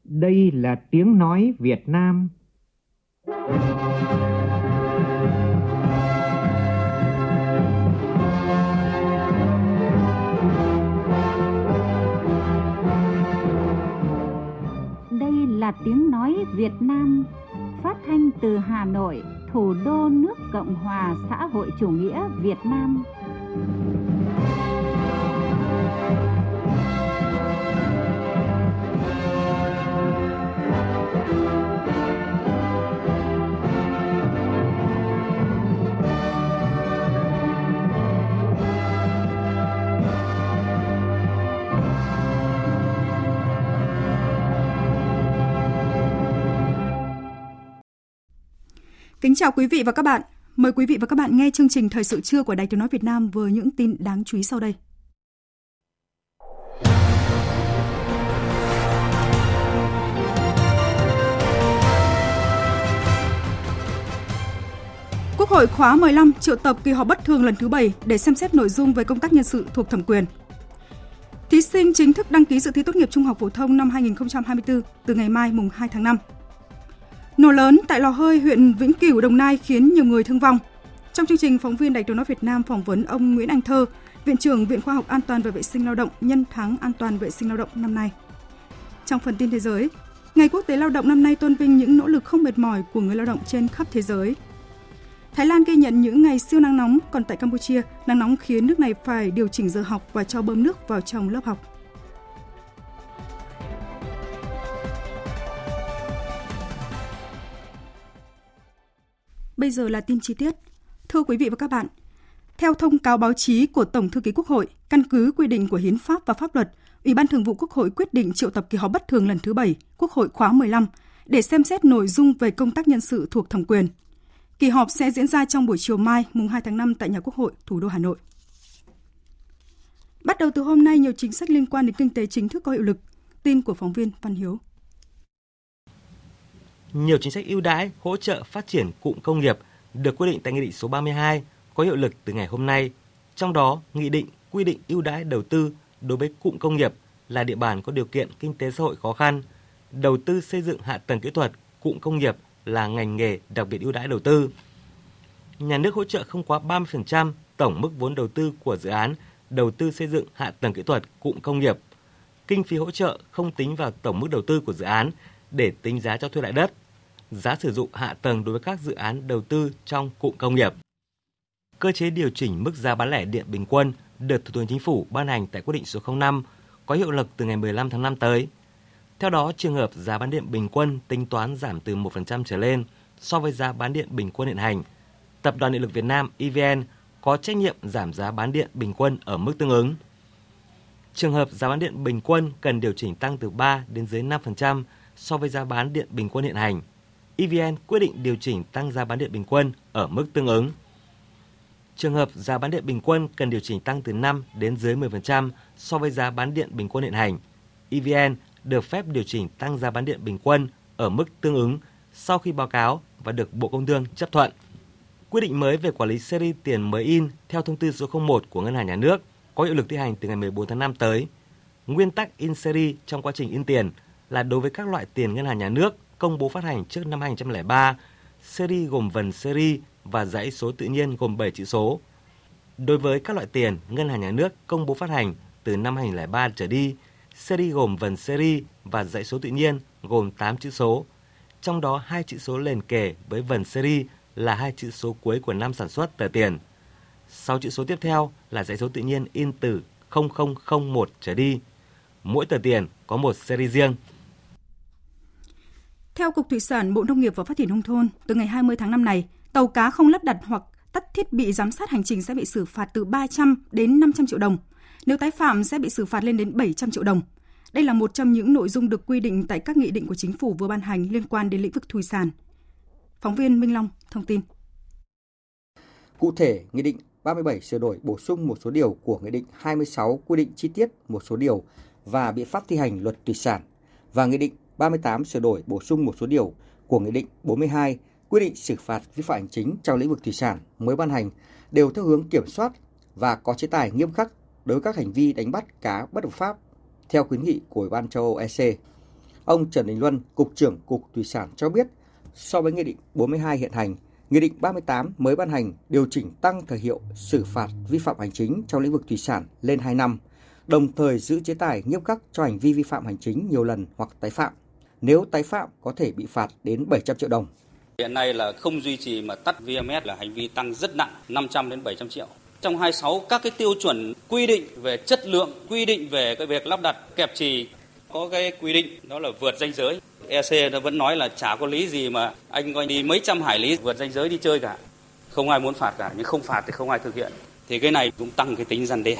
Đây là tiếng nói Việt Nam. Đây là tiếng nói Việt Nam, phát thanh từ Hà Nội, thủ đô nước Cộng hòa xã hội chủ nghĩa Việt Nam. Kính chào quý vị và các bạn. Mời quý vị và các bạn nghe chương trình Thời sự trưa của Đài Tiếng nói Việt Nam với những tin đáng chú ý sau đây. Quốc hội khóa 15 triệu tập kỳ họp bất thường lần thứ 7 để xem xét nội dung về công tác nhân sự thuộc thẩm quyền. Thí sinh chính thức đăng ký dự thi tốt nghiệp trung học phổ thông năm 2024 từ ngày mai mùng 2 tháng 5. Nổ lớn tại lò hơi huyện Vĩnh Cửu, Đồng Nai khiến nhiều người thương vong. Trong chương trình, phóng viên Đài Tiếng nói Việt Nam phỏng vấn ông Nguyễn Anh Thơ, Viện trưởng Viện Khoa học An toàn và Vệ sinh Lao động nhân tháng An toàn vệ sinh lao động năm nay. Trong phần tin thế giới, Ngày Quốc tế Lao động năm nay tôn vinh những nỗ lực không mệt mỏi của người lao động trên khắp thế giới. Thái Lan ghi nhận những ngày siêu nắng nóng, còn tại Campuchia, nắng nóng khiến nước này phải điều chỉnh giờ học và cho bơm nước vào trong lớp học. Bây giờ là tin chi tiết. Thưa quý vị và các bạn, theo thông cáo báo chí của Tổng thư ký Quốc hội, căn cứ quy định của Hiến pháp và pháp luật, Ủy ban Thường vụ Quốc hội quyết định triệu tập kỳ họp bất thường lần thứ 7 Quốc hội khóa 15 để xem xét nội dung về công tác nhân sự thuộc thẩm quyền. Kỳ họp sẽ diễn ra trong buổi chiều mai, mùng 2 tháng 5 tại Nhà Quốc hội, thủ đô Hà Nội. Bắt đầu từ hôm nay, nhiều chính sách liên quan đến kinh tế chính thức có hiệu lực. Tin của phóng viên Văn Hiếu. Nhiều chính sách ưu đãi hỗ trợ phát triển cụm công nghiệp được quy định tại Nghị định số 32 có hiệu lực từ ngày hôm nay. Trong đó, Nghị định quy định ưu đãi đầu tư đối với cụm công nghiệp là địa bàn có điều kiện kinh tế xã hội khó khăn, đầu tư xây dựng hạ tầng kỹ thuật, cụm công nghiệp là ngành nghề đặc biệt ưu đãi đầu tư. Nhà nước hỗ trợ không quá 30% tổng mức vốn đầu tư của dự án đầu tư xây dựng hạ tầng kỹ thuật, cụm công nghiệp. Kinh phí hỗ trợ không tính vào tổng mức đầu tư của dự án để tính giá cho thuê lại đất, giá sử dụng hạ tầng đối với các dự án đầu tư trong cụm công nghiệp. Cơ chế điều chỉnh mức giá bán lẻ điện bình quân được Thủ tướng Chính phủ ban hành tại quyết định số 05 có hiệu lực từ ngày 15 tháng 5 tới. Theo đó, trường hợp giá bán điện bình quân tính toán giảm từ 1% trở lên so với giá bán điện bình quân hiện hành, Tập đoàn Điện lực Việt Nam EVN có trách nhiệm giảm giá bán điện bình quân ở mức tương ứng. Trường hợp giá bán điện bình quân cần điều chỉnh tăng từ 3 đến dưới 5% so với giá bán điện bình quân hiện hành, EVN quyết định điều chỉnh tăng giá bán điện bình quân ở mức tương ứng. Trường hợp giá bán điện bình quân cần điều chỉnh tăng từ 5 đến dưới 10% so với giá bán điện bình quân hiện hành, EVN được phép điều chỉnh tăng giá bán điện bình quân ở mức tương ứng sau khi báo cáo và được Bộ Công Thương chấp thuận. Quy định mới về quản lý series tiền mới in theo thông tư số 01 của Ngân hàng Nhà nước có hiệu lực thi hành từ ngày 14 tháng 5 tới. Nguyên tắc in series trong quá trình in tiền là đối với các loại tiền Ngân hàng Nhà nước công bố phát hành trước năm 2003, series gồm vần series và dãy số tự nhiên gồm 7 chữ số. Đối với các loại tiền Ngân hàng Nhà nước công bố phát hành từ năm 2003 trở đi, series gồm vần series và dãy số tự nhiên gồm 8 chữ số. Trong đó 2 chữ số liền kề với vần series là 2 chữ số cuối của năm sản xuất tờ tiền. 6 chữ số tiếp theo là dãy số tự nhiên in từ 0001 trở đi. Mỗi tờ tiền có một series riêng. Theo Cục Thủy sản, Bộ Nông nghiệp và Phát triển Nông thôn, từ ngày 20 tháng 5 này, tàu cá không lắp đặt hoặc tắt thiết bị giám sát hành trình sẽ bị xử phạt từ 300 đến 500 triệu đồng. Nếu tái phạm sẽ bị xử phạt lên đến 700 triệu đồng. Đây là một trong những nội dung được quy định tại các nghị định của Chính phủ vừa ban hành liên quan đến lĩnh vực thủy sản. Phóng viên Minh Long thông tin. Cụ thể, Nghị định 37 sửa đổi bổ sung một số điều của Nghị định 26 quy định chi tiết một số điều và biện pháp thi hành luật thủy sản và Nghị định 38 sửa đổi bổ sung một số điều của Nghị định 42 quy định xử phạt vi phạm hành chính trong lĩnh vực thủy sản mới ban hành đều theo hướng kiểm soát và có chế tài nghiêm khắc đối với các hành vi đánh bắt cá bất hợp pháp theo khuyến nghị của Ủy ban châu Âu EC. Ông Trần Đình Luân, Cục trưởng Cục Thủy sản cho biết, so với Nghị định 42 hiện hành, Nghị định 38 mới ban hành điều chỉnh tăng thời hiệu xử phạt vi phạm hành chính trong lĩnh vực thủy sản lên 2 năm, đồng thời giữ chế tài nghiêm khắc cho hành vi vi phạm hành chính nhiều lần hoặc tái phạm. Nếu tái phạm có thể bị phạt đến 700 triệu đồng. Hiện nay là không duy trì mà tắt VMS là hành vi tăng rất nặng, 500 đến 700 triệu. Trong 26 các cái tiêu chuẩn quy định về chất lượng, quy định về cái việc lắp đặt kẹp trì, có cái quy định đó là vượt ranh giới. EC nó vẫn nói là chả có lý gì mà anh coi đi mấy trăm hải lý vượt ranh giới đi chơi cả. Không ai muốn phạt cả, nhưng không phạt thì không ai thực hiện. Thì cái này cũng tăng cái tính răn đe.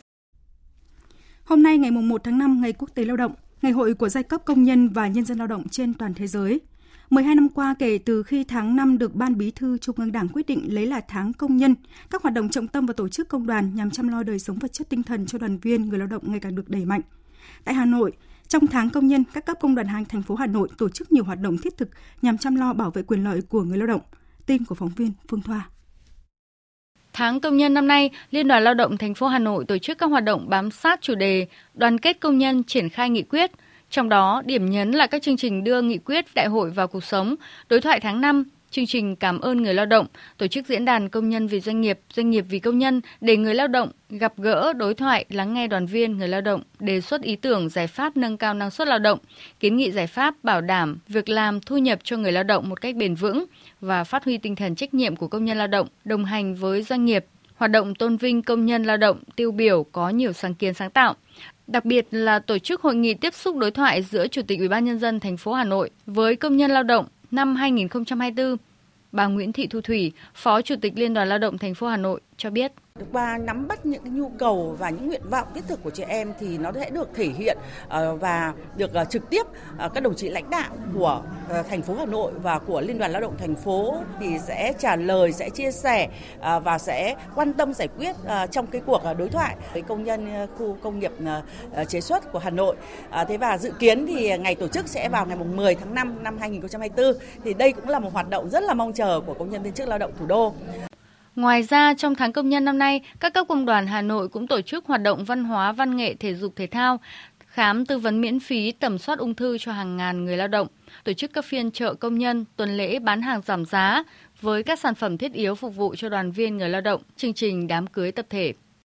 Hôm nay ngày 1 tháng 5, Ngày Quốc tế Lao động, ngày hội của giai cấp công nhân và nhân dân lao động trên toàn thế giới. 12 năm qua kể từ khi tháng 5 được Ban Bí thư Trung ương Đảng quyết định lấy là tháng công nhân, các hoạt động trọng tâm và tổ chức công đoàn nhằm chăm lo đời sống vật chất tinh thần cho đoàn viên người lao động ngày càng được đẩy mạnh. Tại Hà Nội, trong tháng công nhân, các cấp công đoàn thành phố Hà Nội tổ chức nhiều hoạt động thiết thực nhằm chăm lo bảo vệ quyền lợi của người lao động. Tin của phóng viên Phương Thoa. Tháng công nhân năm nay, Liên đoàn Lao động thành phố Hà Nội tổ chức các hoạt động bám sát chủ đề đoàn kết công nhân triển khai nghị quyết. Trong đó, điểm nhấn là các chương trình đưa nghị quyết đại hội vào cuộc sống, đối thoại tháng 5, chương trình cảm ơn người lao động, tổ chức diễn đàn công nhân vì doanh nghiệp vì công nhân để người lao động gặp gỡ, đối thoại, lắng nghe đoàn viên người lao động, đề xuất ý tưởng giải pháp nâng cao năng suất lao động, kiến nghị giải pháp bảo đảm việc làm thu nhập cho người lao động một cách bền vững và phát huy tinh thần trách nhiệm của công nhân lao động, đồng hành với doanh nghiệp. Hoạt động tôn vinh công nhân lao động tiêu biểu có nhiều sáng kiến sáng tạo. Đặc biệt là tổ chức hội nghị tiếp xúc đối thoại giữa Chủ tịch Ủy ban Nhân dân thành phố Hà Nội với công nhân lao động năm 2024. Bà Nguyễn Thị Thu Thủy, Phó Chủ tịch Liên đoàn Lao động thành phố Hà Nội cho biết. Qua nắm bắt những cái nhu cầu và những nguyện vọng thiết thực của chị em thì nó sẽ được thể hiện và được trực tiếp các đồng chí lãnh đạo của thành phố Hà Nội và của Liên đoàn Lao động thành phố thì sẽ trả lời, sẽ chia sẻ và sẽ quan tâm giải quyết trong cái cuộc đối thoại với công nhân khu công nghiệp chế xuất của Hà Nội. Thế và dự kiến thì ngày tổ chức sẽ vào ngày 10 tháng 5 năm 2024. Thì đây cũng là một hoạt động rất là mong chờ của công nhân viên chức lao động thủ đô. Ngoài ra, trong tháng công nhân năm nay, các cấp công đoàn Hà Nội cũng tổ chức hoạt động văn hóa, văn nghệ, thể dục thể thao, khám tư vấn miễn phí tầm soát ung thư cho hàng ngàn người lao động, tổ chức các phiên chợ công nhân, tuần lễ bán hàng giảm giá với các sản phẩm thiết yếu phục vụ cho đoàn viên người lao động, chương trình đám cưới tập thể.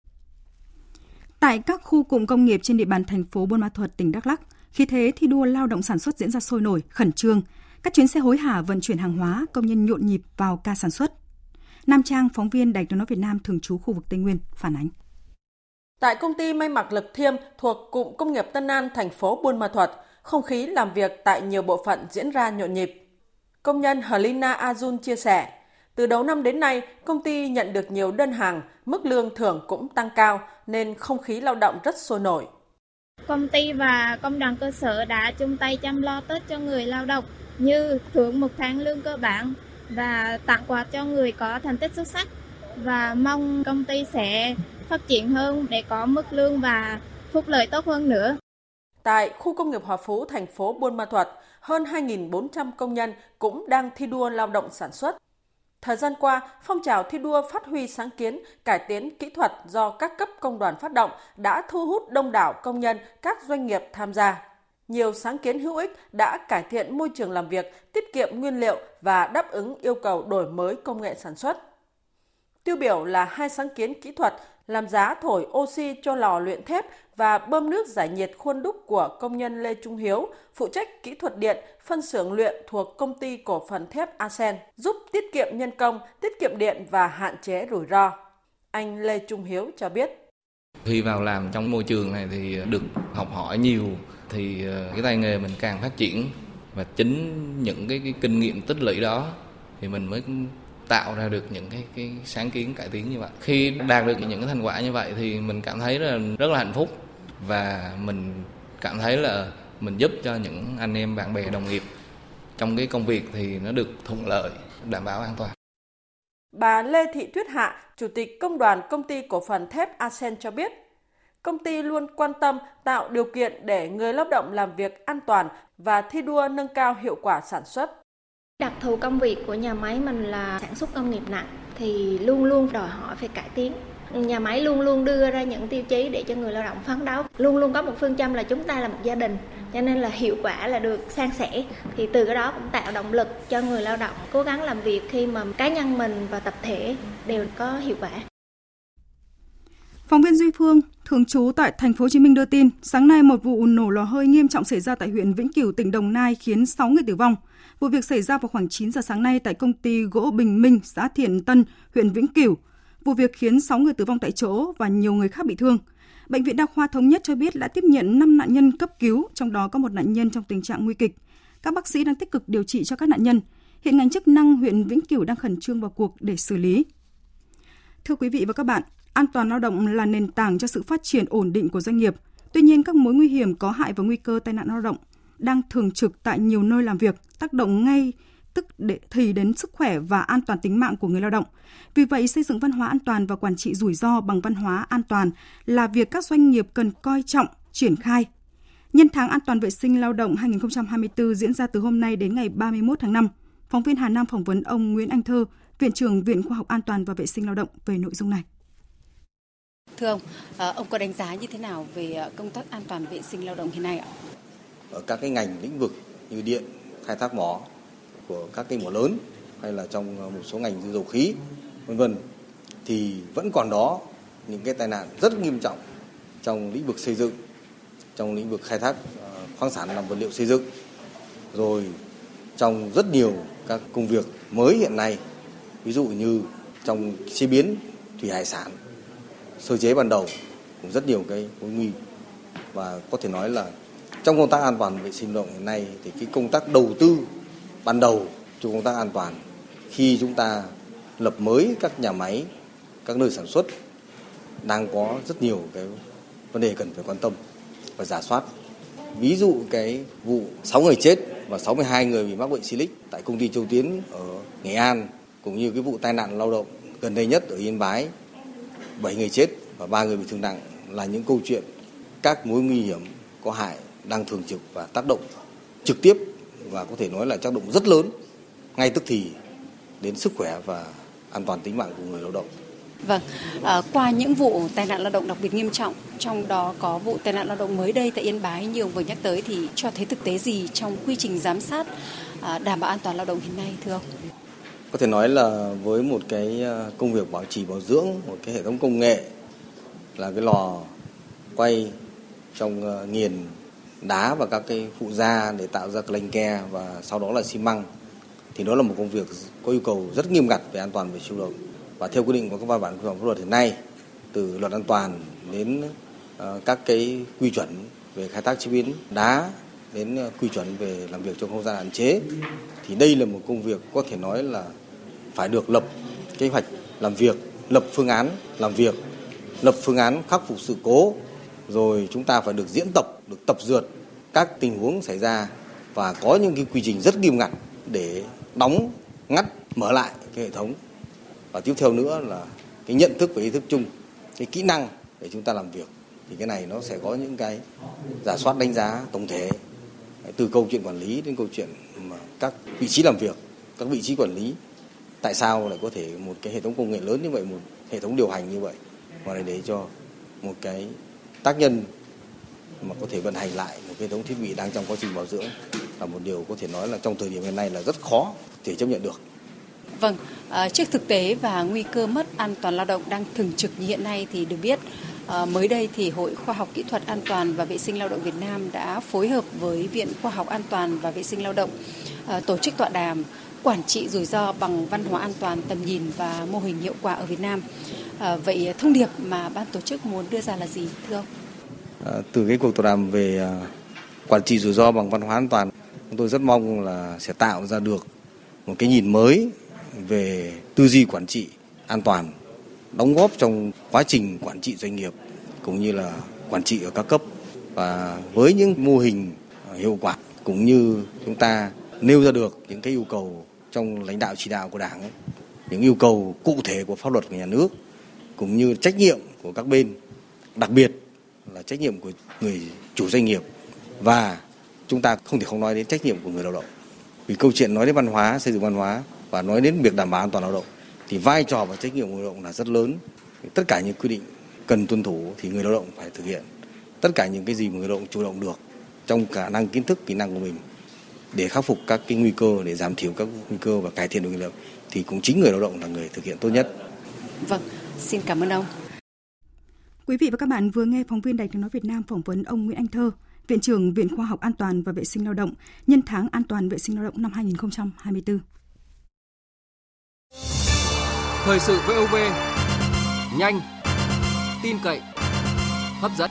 Tại các khu cụm công nghiệp trên địa bàn thành phố Buôn Ma Thuột, tỉnh Đắk Lắk, khí thế thi đua lao động sản xuất diễn ra sôi nổi, khẩn trương. Các chuyến xe hối hả vận chuyển hàng hóa, công nhân nhộn nhịp vào ca sản xuất. Nam Trang, phóng viên Đài Tiếng nói Việt Nam thường trú khu vực Tây Nguyên phản ánh. Tại công ty may mặc Lực Thiêm thuộc cụm công nghiệp Tân An, thành phố Buôn Ma Thuột, không khí làm việc tại nhiều bộ phận diễn ra nhộn nhịp. Công nhân Helena Azun chia sẻ, từ đầu năm đến nay, công ty nhận được nhiều đơn hàng, mức lương thưởng cũng tăng cao nên không khí lao động rất sôi nổi. Công ty và công đoàn cơ sở đã chung tay chăm lo Tết cho người lao động như thưởng một tháng lương cơ bản và tặng quà cho người có thành tích xuất sắc, và mong công ty sẽ phát triển hơn để có mức lương và phúc lợi tốt hơn nữa. Tại khu công nghiệp Hòa Phú, thành phố Buôn Ma Thuột, hơn 2.400 công nhân cũng đang thi đua lao động sản xuất. Thời gian qua, phong trào thi đua phát huy sáng kiến, cải tiến kỹ thuật do các cấp công đoàn phát động đã thu hút đông đảo công nhân, các doanh nghiệp tham gia. Nhiều sáng kiến hữu ích đã cải thiện môi trường làm việc, tiết kiệm nguyên liệu và đáp ứng yêu cầu đổi mới công nghệ sản xuất. Tiêu biểu là 2 sáng kiến kỹ thuật làm giá thổi oxy cho lò luyện thép và bơm nước giải nhiệt khuôn đúc của công nhân Lê Trung Hiếu, phụ trách kỹ thuật điện, phân xưởng luyện thuộc công ty cổ phần thép Asen, giúp tiết kiệm nhân công, tiết kiệm điện và hạn chế rủi ro. Anh Lê Trung Hiếu cho biết. Khi vào làm trong môi trường này thì được học hỏi nhiều, thì cái tay nghề mình càng phát triển, và chính những cái kinh nghiệm tích lũy đó thì mình mới tạo ra được những cái sáng kiến cải tiến như vậy. Khi đạt được những cái thành quả như vậy thì mình cảm thấy rất là hạnh phúc, và mình cảm thấy là mình giúp cho những anh em bạn bè đồng nghiệp trong cái công việc thì nó được thuận lợi, đảm bảo an toàn. Bà Lê Thị Tuyết Hạ, Chủ tịch Công đoàn Công ty Cổ phần Thép Asen cho biết, công ty luôn quan tâm tạo điều kiện để người lao động làm việc an toàn và thi đua nâng cao hiệu quả sản xuất. Đặc thù công việc của nhà máy mình là sản xuất công nghiệp nặng thì luôn luôn đòi hỏi phải cải tiến. Nhà máy luôn luôn đưa ra những tiêu chí để cho người lao động phấn đấu, luôn luôn có một phương châm là chúng ta là một gia đình, cho nên là hiệu quả là được san sẻ. Thì từ cái đó cũng tạo động lực cho người lao động cố gắng làm việc khi mà cá nhân mình và tập thể đều có hiệu quả. Phóng viên Duy Phương, thường trú tại Thành phố Hồ Chí Minh đưa tin, sáng nay một vụ nổ lò hơi nghiêm trọng xảy ra tại huyện Vĩnh Cửu, tỉnh Đồng Nai khiến 6 người tử vong. Vụ việc xảy ra vào khoảng 9 giờ sáng nay tại công ty gỗ Bình Minh, xã Thiện Tân, huyện Vĩnh Cửu. Vụ việc khiến 6 người tử vong tại chỗ và nhiều người khác bị thương. Bệnh viện Đa khoa Thống Nhất cho biết đã tiếp nhận 5 nạn nhân cấp cứu, trong đó có một nạn nhân trong tình trạng nguy kịch. Các bác sĩ đang tích cực điều trị cho các nạn nhân. Hiện ngành chức năng huyện Vĩnh Cửu đang khẩn trương vào cuộc để xử lý. Thưa quý vị và các bạn, an toàn lao động là nền tảng cho sự phát triển ổn định của doanh nghiệp. Tuy nhiên, các mối nguy hiểm có hại và nguy cơ tai nạn lao động đang thường trực tại nhiều nơi làm việc, tác động ngay đến sức khỏe và an toàn tính mạng của người lao động. Vì vậy, xây dựng văn hóa an toàn và quản trị rủi ro bằng văn hóa an toàn là việc các doanh nghiệp cần coi trọng, triển khai. Nhân tháng An toàn vệ sinh lao động 2024 diễn ra từ hôm nay đến ngày 31 tháng 5. Phóng viên Hà Nam phỏng vấn ông Nguyễn Anh Thơ, Viện trưởng Viện Khoa học An toàn và Vệ sinh lao động về nội dung này. Thưa ông có đánh giá như thế nào về công tác an toàn vệ sinh lao động hiện nay ạ? Ở các cái ngành lĩnh vực như điện, khai thác mỏ của các cái mỏ lớn hay là trong một số ngành như dầu khí, v.v. thì vẫn còn đó những cái tai nạn rất nghiêm trọng trong lĩnh vực xây dựng, trong lĩnh vực khai thác khoáng sản làm vật liệu xây dựng, rồi trong rất nhiều các công việc mới hiện nay, ví dụ như trong chế biến thủy hải sản, sơ chế ban đầu cũng rất nhiều cái mối nguy. Và có thể nói là trong công tác an toàn vệ sinh lao động hiện nay thì cái công tác đầu tư ban đầu cho công tác an toàn khi chúng ta lập mới các nhà máy, các nơi sản xuất đang có rất nhiều cái vấn đề cần phải quan tâm và rà soát. Ví dụ cái vụ 6 người chết và 62 người bị mắc bệnh Silic tại công ty Châu Tiến ở Nghệ An, cũng như cái vụ tai nạn lao động gần đây nhất ở Yên Bái, 7 người chết và 3 người bị thương nặng là những câu chuyện các mối nguy hiểm có hại đang thường trực và tác động trực tiếp và có thể nói là tác động rất lớn ngay tức thì đến sức khỏe và an toàn tính mạng của người lao động. Vâng, qua những vụ tai nạn lao động đặc biệt nghiêm trọng, trong đó có vụ tai nạn lao động mới đây tại Yên Bái như ông vừa nhắc tới, thì cho thấy thực tế gì trong quy trình giám sát đảm bảo an toàn lao động hiện nay thưa ông? Có thể nói là với một cái công việc bảo trì bảo dưỡng, một cái hệ thống công nghệ là cái lò quay trong nghiền đá và các cái phụ gia để tạo ra clank ke và sau đó là xi măng, thì đó là một công việc có yêu cầu rất nghiêm ngặt về an toàn vệ sinh lao động. Và theo quy định của các văn bản quy phạm pháp luật hiện nay, từ luật an toàn đến các cái quy chuẩn về khai thác chế biến đá đến quy chuẩn về làm việc trong không gian hạn chế, thì đây là một công việc có thể nói là phải được lập kế hoạch làm việc, lập phương án làm việc, lập phương án khắc phục sự cố, rồi chúng ta phải được diễn tập, được tập dượt các tình huống xảy ra và có những cái quy trình rất nghiêm ngặt để đóng, ngắt, mở lại cái hệ thống. Và tiếp theo nữa là cái nhận thức và ý thức chung, cái kỹ năng để chúng ta làm việc. Thì cái này nó sẽ có những cái rà soát đánh giá tổng thể từ câu chuyện quản lý đến câu chuyện mà các vị trí làm việc, các vị trí quản lý. Tại sao lại có thể một cái hệ thống công nghệ lớn như vậy, một hệ thống điều hành như vậy mà lại để cho một cái tác nhân mà có thể vận hành lại một hệ thống thiết bị đang trong quá trình bảo dưỡng là một điều có thể nói là trong thời điểm hiện nay là rất khó thể chấp nhận được. Vâng, trước thực tế và nguy cơ mất an toàn lao động đang thường trực như hiện nay thì được biết mới đây thì Hội Khoa học Kỹ thuật An toàn và Vệ sinh Lao động Việt Nam đã phối hợp với Viện Khoa học An toàn và Vệ sinh Lao động tổ chức tọa đàm quản trị rủi ro bằng văn hóa an toàn, tầm nhìn và mô hình hiệu quả ở Việt Nam. Vậy thông điệp mà ban tổ chức muốn đưa ra là gì thưa ông? Từ cái cuộc tọa đàm về quản trị rủi ro bằng văn hóa an toàn, chúng tôi rất mong là sẽ tạo ra được một cái nhìn mới về tư duy quản trị an toàn, đóng góp trong quá trình quản trị doanh nghiệp cũng như là quản trị ở các cấp. Và với những mô hình hiệu quả cũng như chúng ta nêu ra được những cái yêu cầu trong lãnh đạo chỉ đạo của Đảng ấy, những yêu cầu cụ thể của pháp luật của nhà nước cũng như trách nhiệm của các bên, đặc biệt là trách nhiệm của người chủ doanh nghiệp, và chúng ta không thể không nói đến trách nhiệm của người lao động. Vì câu chuyện nói đến văn hóa, xây dựng văn hóa và nói đến việc đảm bảo an toàn lao động thì vai trò và trách nhiệm của người lao động là rất lớn. Tất cả những quy định cần tuân thủ thì người lao động phải thực hiện. Tất cả những cái gì mà người lao động chủ động được trong khả năng kiến thức, kỹ năng của mình để khắc phục các cái nguy cơ, để giảm thiểu các nguy cơ và cải thiện được nguy cơ thì cũng chính người lao động là người thực hiện tốt nhất. Vâng, xin cảm ơn ông. Quý vị và các bạn vừa nghe phóng viên Đài Tiếng nói Việt Nam phỏng vấn ông Nguyễn Anh Thơ, Viện trưởng Viện Khoa học An toàn và Vệ sinh Lao động nhân tháng An toàn vệ sinh lao động năm 2024. Thời sự VOV, nhanh, tin cậy, hấp dẫn.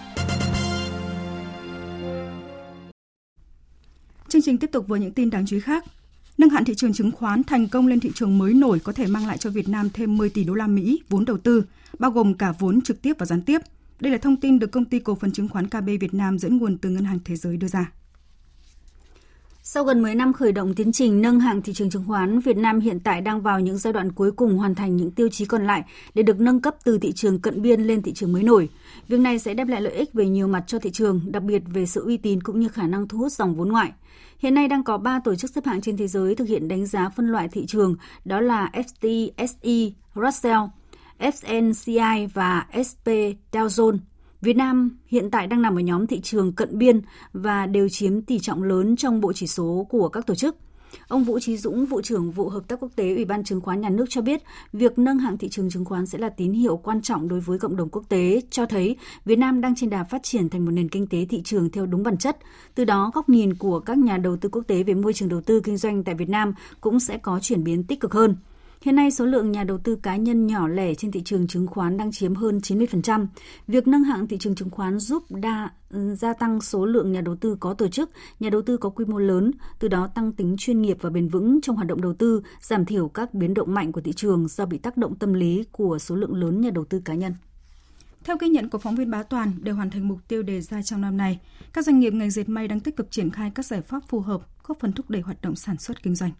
Chương trình tiếp tục với những tin đáng chú ý khác. Nâng hạn thị trường chứng khoán thành công lên thị trường mới nổi có thể mang lại cho Việt Nam thêm 10 tỷ đô la Mỹ vốn đầu tư, bao gồm cả vốn trực tiếp và gián tiếp. Đây là thông tin được Công ty Cổ phần Chứng khoán KB Việt Nam dẫn nguồn từ Ngân hàng Thế giới đưa ra. Sau gần 10 năm khởi động tiến trình nâng hạng thị trường chứng khoán, Việt Nam hiện tại đang vào những giai đoạn cuối cùng hoàn thành những tiêu chí còn lại để được nâng cấp từ thị trường cận biên lên thị trường mới nổi. Việc này sẽ đem lại lợi ích về nhiều mặt cho thị trường, đặc biệt về sự uy tín cũng như khả năng thu hút dòng vốn ngoại. Hiện nay đang có 3 tổ chức xếp hạng trên thế giới thực hiện đánh giá phân loại thị trường, đó là FTSE Russell, FNCI và SP Dow Jones. Việt Nam hiện tại đang nằm ở nhóm thị trường cận biên và đều chiếm tỷ trọng lớn trong bộ chỉ số của các tổ chức. Ông Vũ Chí Dũng, Vụ trưởng Vụ Hợp tác Quốc tế Ủy ban Chứng khoán Nhà nước cho biết, việc nâng hạng thị trường chứng khoán sẽ là tín hiệu quan trọng đối với cộng đồng quốc tế, cho thấy Việt Nam đang trên đà phát triển thành một nền kinh tế thị trường theo đúng bản chất. Từ đó, góc nhìn của các nhà đầu tư quốc tế về môi trường đầu tư kinh doanh tại Việt Nam cũng sẽ có chuyển biến tích cực hơn. Hiện nay, số lượng nhà đầu tư cá nhân nhỏ lẻ trên thị trường chứng khoán đang chiếm hơn 90%. Việc nâng hạng thị trường chứng khoán giúp gia tăng số lượng nhà đầu tư có tổ chức, nhà đầu tư có quy mô lớn, từ đó tăng tính chuyên nghiệp và bền vững trong hoạt động đầu tư, giảm thiểu các biến động mạnh của thị trường do bị tác động tâm lý của số lượng lớn nhà đầu tư cá nhân. Theo ghi nhận của phóng viên Bá Toàn, để hoàn thành mục tiêu đề ra trong năm nay, các doanh nghiệp ngành dệt may đang tích cực triển khai các giải pháp phù hợp, góp phần thúc đẩy hoạt động sản xuất kinh doanh.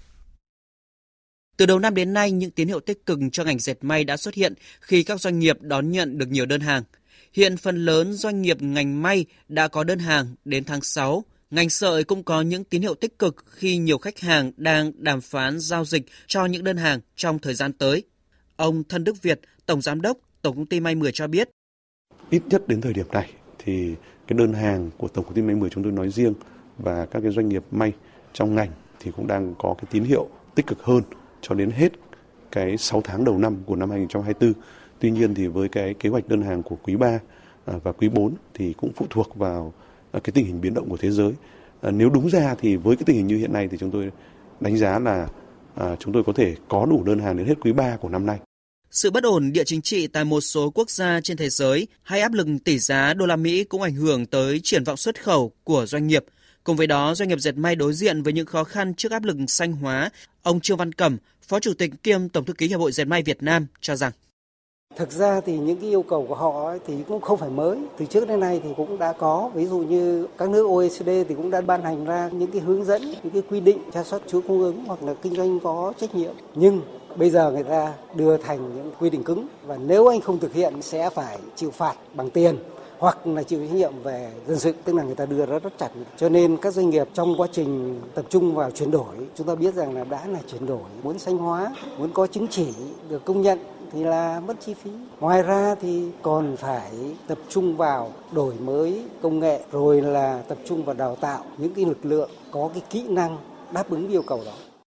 Từ đầu năm đến nay, những tín hiệu tích cực cho ngành dệt may đã xuất hiện khi các doanh nghiệp đón nhận được nhiều đơn hàng. Hiện phần lớn doanh nghiệp ngành may đã có đơn hàng đến tháng 6. Ngành sợi cũng có những tín hiệu tích cực khi nhiều khách hàng đang đàm phán giao dịch cho những đơn hàng trong thời gian tới. Ông Thân Đức Việt, Tổng Giám đốc Tổng Công ty May 10 cho biết. Ít nhất đến thời điểm này thì cái đơn hàng của Tổng Công ty May 10 chúng tôi nói riêng và các cái doanh nghiệp may trong ngành thì cũng đang có cái tín hiệu tích cực hơn cho đến hết cái 6 tháng đầu năm của năm 2024. Tuy nhiên thì với cái kế hoạch đơn hàng của quý 3 và quý 4 thì cũng phụ thuộc vào cái tình hình biến động của thế giới. Nếu đúng ra thì với cái tình hình như hiện nay thì chúng tôi đánh giá là chúng tôi có thể có đủ đơn hàng đến hết quý 3 của năm nay. Sự bất ổn địa chính trị tại một số quốc gia trên thế giới hay áp lực tỷ giá đô la Mỹ cũng ảnh hưởng tới triển vọng xuất khẩu của doanh nghiệp. Cùng với đó, doanh nghiệp dệt may đối diện với những khó khăn trước áp lực xanh hóa. Ông Trương Văn Cẩm, Phó Chủ tịch kiêm Tổng thư ký Hiệp hội Dệt may Việt Nam cho rằng thực ra thì những cái yêu cầu của họ thì cũng không phải mới, từ trước đến nay thì cũng đã có. Ví dụ như các nước OECD thì cũng đã ban hành ra những cái hướng dẫn, những cái quy định tra soát chuỗi cung ứng hoặc là kinh doanh có trách nhiệm. Nhưng bây giờ người ta đưa thành những quy định cứng và nếu anh không thực hiện sẽ phải chịu phạt bằng tiền hoặc là chịu trách nhiệm về dân sự, tức là người ta đưa rất chặt. Cho nên các doanh nghiệp trong quá trình tập trung vào chuyển đổi, chúng ta biết rằng là đã là chuyển đổi, muốn xanh hóa, muốn có chứng chỉ được công nhận thì là mất chi phí. Ngoài ra thì còn phải tập trung vào đổi mới công nghệ, rồi là tập trung vào đào tạo những cái lực lượng có cái kỹ năng đáp ứng yêu cầu đó.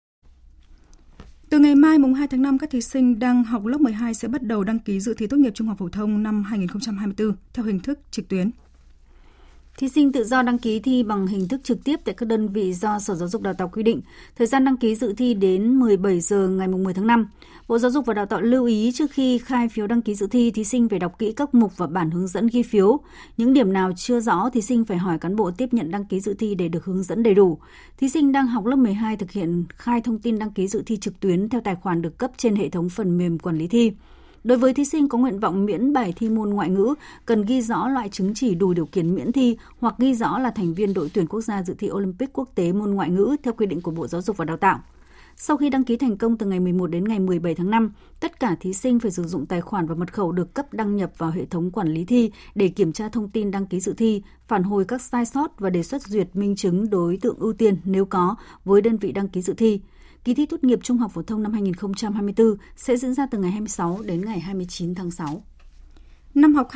Từ ngày mai mùng 2 tháng 5, các thí sinh đang học lớp 12 sẽ bắt đầu đăng ký dự thi tốt nghiệp trung học phổ thông năm 2024 theo hình thức trực tuyến. Thí sinh tự do đăng ký thi bằng hình thức trực tiếp tại các đơn vị do Sở Giáo dục Đào tạo quy định. Thời gian đăng ký dự thi đến 17 giờ ngày 10 tháng 5. Bộ Giáo dục và Đào tạo lưu ý trước khi khai phiếu đăng ký dự thi, thí sinh phải đọc kỹ các mục và bản hướng dẫn ghi phiếu. Những điểm nào chưa rõ, thí sinh phải hỏi cán bộ tiếp nhận đăng ký dự thi để được hướng dẫn đầy đủ. Thí sinh đang học lớp 12 thực hiện khai thông tin đăng ký dự thi trực tuyến theo tài khoản được cấp trên hệ thống phần mềm quản lý thi. Đối với thí sinh có nguyện vọng miễn bài thi môn ngoại ngữ, cần ghi rõ loại chứng chỉ đủ điều kiện miễn thi hoặc ghi rõ là thành viên đội tuyển quốc gia dự thi Olympic quốc tế môn ngoại ngữ theo quy định của Bộ Giáo dục và Đào tạo. Sau khi đăng ký thành công từ ngày 11 đến ngày 17 tháng 5, tất cả thí sinh phải sử dụng tài khoản và mật khẩu được cấp đăng nhập vào hệ thống quản lý thi để kiểm tra thông tin đăng ký dự thi, phản hồi các sai sót và đề xuất duyệt minh chứng đối tượng ưu tiên nếu có với đơn vị đăng ký dự thi. Kỳ thi tốt nghiệp trung học phổ thông năm 2024 sẽ diễn ra từ ngày 26 đến ngày 29 tháng 6. Năm học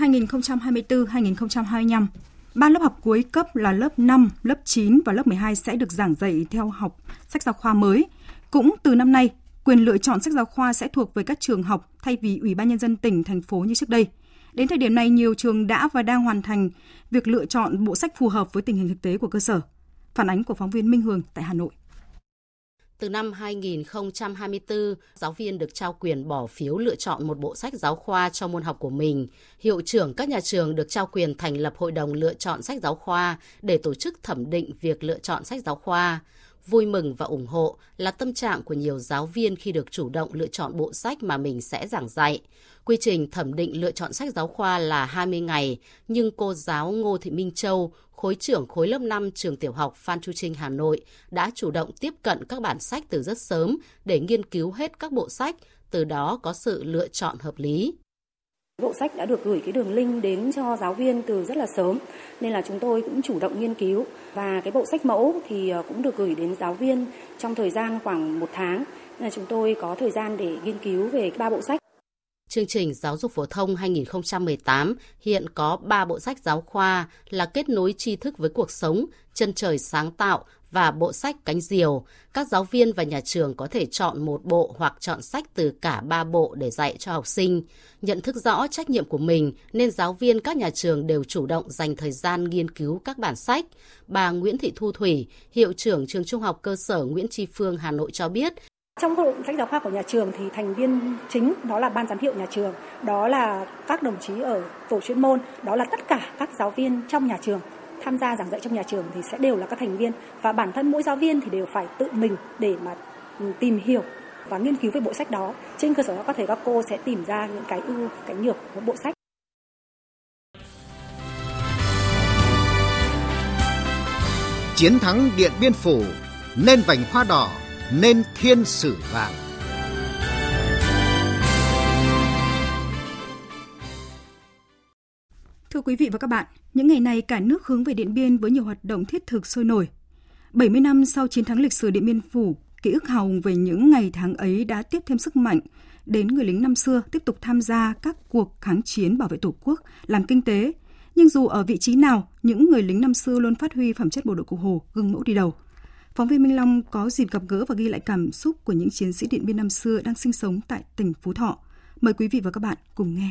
2024-2025, 3 lớp học cuối cấp là lớp 5, lớp 9 và lớp 12 sẽ được giảng dạy theo học sách giáo khoa mới. Cũng từ năm nay, quyền lựa chọn sách giáo khoa sẽ thuộc về các trường học thay vì Ủy ban Nhân dân tỉnh, thành phố như trước đây. Đến thời điểm này, nhiều trường đã và đang hoàn thành việc lựa chọn bộ sách phù hợp với tình hình thực tế của cơ sở. Phản ánh của phóng viên Minh Hường tại Hà Nội. Từ năm 2024, giáo viên được trao quyền bỏ phiếu lựa chọn một bộ sách giáo khoa cho môn học của mình. Hiệu trưởng các nhà trường được trao quyền thành lập hội đồng lựa chọn sách giáo khoa để tổ chức thẩm định việc lựa chọn sách giáo khoa. Vui mừng và ủng hộ là tâm trạng của nhiều giáo viên khi được chủ động lựa chọn bộ sách mà mình sẽ giảng dạy. Quy trình thẩm định lựa chọn sách giáo khoa là 20 ngày, nhưng cô giáo Ngô Thị Minh Châu, khối trưởng khối lớp 5 trường tiểu học Phan Chu Trinh, Hà Nội đã chủ động tiếp cận các bản sách từ rất sớm để nghiên cứu hết các bộ sách, từ đó có sự lựa chọn hợp lý. Bộ sách đã được gửi cái đường link đến cho giáo viên từ rất là sớm, nên là chúng tôi cũng chủ động nghiên cứu. Và cái bộ sách mẫu thì cũng được gửi đến giáo viên trong thời gian khoảng 1 tháng, nên là chúng tôi có thời gian để nghiên cứu về 3 bộ sách. Chương trình Giáo dục phổ thông 2018 hiện có 3 bộ sách giáo khoa là Kết nối tri thức với cuộc sống, Chân trời sáng tạo và bộ sách Cánh diều. Các giáo viên và nhà trường có thể chọn một bộ hoặc chọn sách từ cả 3 bộ để dạy cho học sinh. Nhận thức rõ trách nhiệm của mình nên giáo viên các nhà trường đều chủ động dành thời gian nghiên cứu các bản sách. Bà Nguyễn Thị Thu Thủy, hiệu trưởng trường Trung học cơ sở Nguyễn Tri Phương, Hà Nội cho biết, trong bộ sách giáo khoa của nhà trường thì thành viên chính đó là ban giám hiệu nhà trường, đó là các đồng chí ở tổ chuyên môn, đó là tất cả các giáo viên trong nhà trường tham gia giảng dạy trong nhà trường thì sẽ đều là các thành viên, và bản thân mỗi giáo viên thì đều phải tự mình để mà tìm hiểu và nghiên cứu về bộ sách đó. Trên cơ sở đó có thể các cô sẽ tìm ra những cái ưu, cái nhược của bộ sách. Chiến thắng Điện Biên Phủ nên vành hoa đỏ, nên thiên sử vàng. Thưa quý vị và các bạn, những ngày này cả nước hướng về Điện Biên với nhiều hoạt động thiết thực sôi nổi. 70 năm sau chiến thắng lịch sử Điện Biên Phủ, ký ức hào hùng về những ngày tháng ấy đã tiếp thêm sức mạnh đến người lính năm xưa tiếp tục tham gia các cuộc kháng chiến bảo vệ Tổ quốc, làm kinh tế. Nhưng dù ở vị trí nào, những người lính năm xưa luôn phát huy phẩm chất bộ đội Cụ Hồ, gương mẫu đi đầu. Phóng viên Minh Long có dịp gặp gỡ và ghi lại cảm xúc của những chiến sĩ Điện Biên năm xưa đang sinh sống tại tỉnh Phú Thọ. Mời quý vị và các bạn cùng nghe.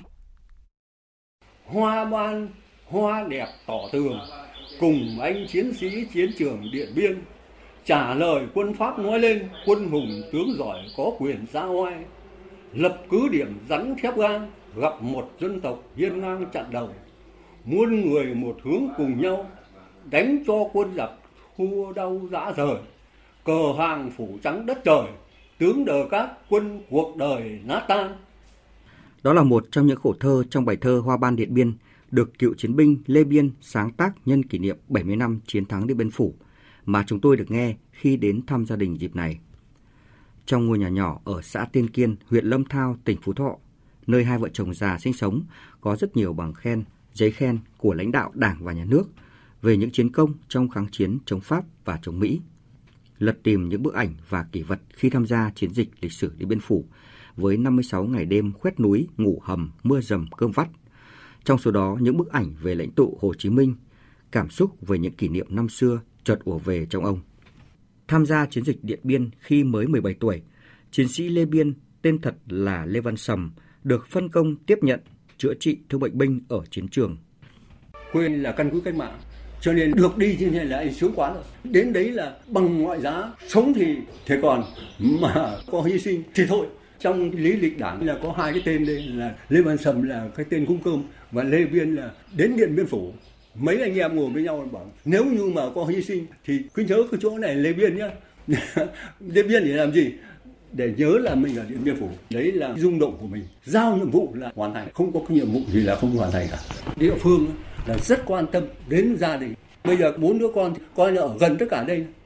Hoa ban, hoa đẹp tỏ tường, cùng anh chiến sĩ chiến trường Điện Biên, trả lời quân Pháp nói lên, quân hùng tướng giỏi có quyền ra oai, lập cứ điểm rắn thép gang, gặp một dân tộc hiên ngang chặn đầu, muôn người một hướng cùng nhau, đánh cho quân giặc thua đau rã rời, cờ hàng phủ trắng đất trời, tướng đờ cát quân cuộc đời nát tan. Đó là một trong những khổ thơ trong bài thơ Hoa ban Điện Biên được cựu chiến binh Lê Biên sáng tác nhân kỷ niệm 70 năm chiến thắng Điện Biên Phủ mà chúng tôi được nghe khi đến thăm gia đình dịp này. Trong ngôi nhà nhỏ ở xã Tiên Kiên, huyện Lâm Thao, tỉnh Phú Thọ, nơi hai vợ chồng già sinh sống, có rất nhiều bằng khen, giấy khen của lãnh đạo Đảng và Nhà nước về những chiến công trong kháng chiến chống Pháp và chống Mỹ. Lật tìm những bức ảnh và kỷ vật khi tham gia chiến dịch lịch sử Điện Biên Phủ với 56 ngày đêm khoét núi, ngủ hầm, mưa dầm, cơm vắt. Trong số đó, những bức ảnh về lãnh tụ Hồ Chí Minh, cảm xúc về những kỷ niệm năm xưa chợt ùa về trong ông. Tham gia chiến dịch Điện Biên khi mới 17 tuổi, chiến sĩ Lê Biên, tên thật là Lê Văn Sầm, được phân công tiếp nhận, chữa trị thương bệnh binh ở chiến trường. Quê là căn cứ cách mạng, cho nên được đi như thế này là anh sướng quá rồi. Đến đấy là bằng mọi giá, sống thì thế còn, mà có hy sinh thì thôi. Trong lý lịch Đảng là có hai cái tên đây, là Lê Văn Sầm là cái tên cung cơm và Lê Biên là đến Điện Biên Phủ. Mấy anh em ngồi với nhau bảo nếu như mà có hy sinh thì cứ nhớ cái chỗ này Lê Biên nhá. Lê Biên để làm gì? Để nhớ là mình ở Điện Biên Phủ. Đấy là rung động của mình. Giao nhiệm vụ là hoàn thành, không có cái nhiệm vụ gì là không hoàn thành cả. Địa phương là rất quan tâm đến gia đình. Bây giờ 4 đứa con coi là ở gần tất cả đây.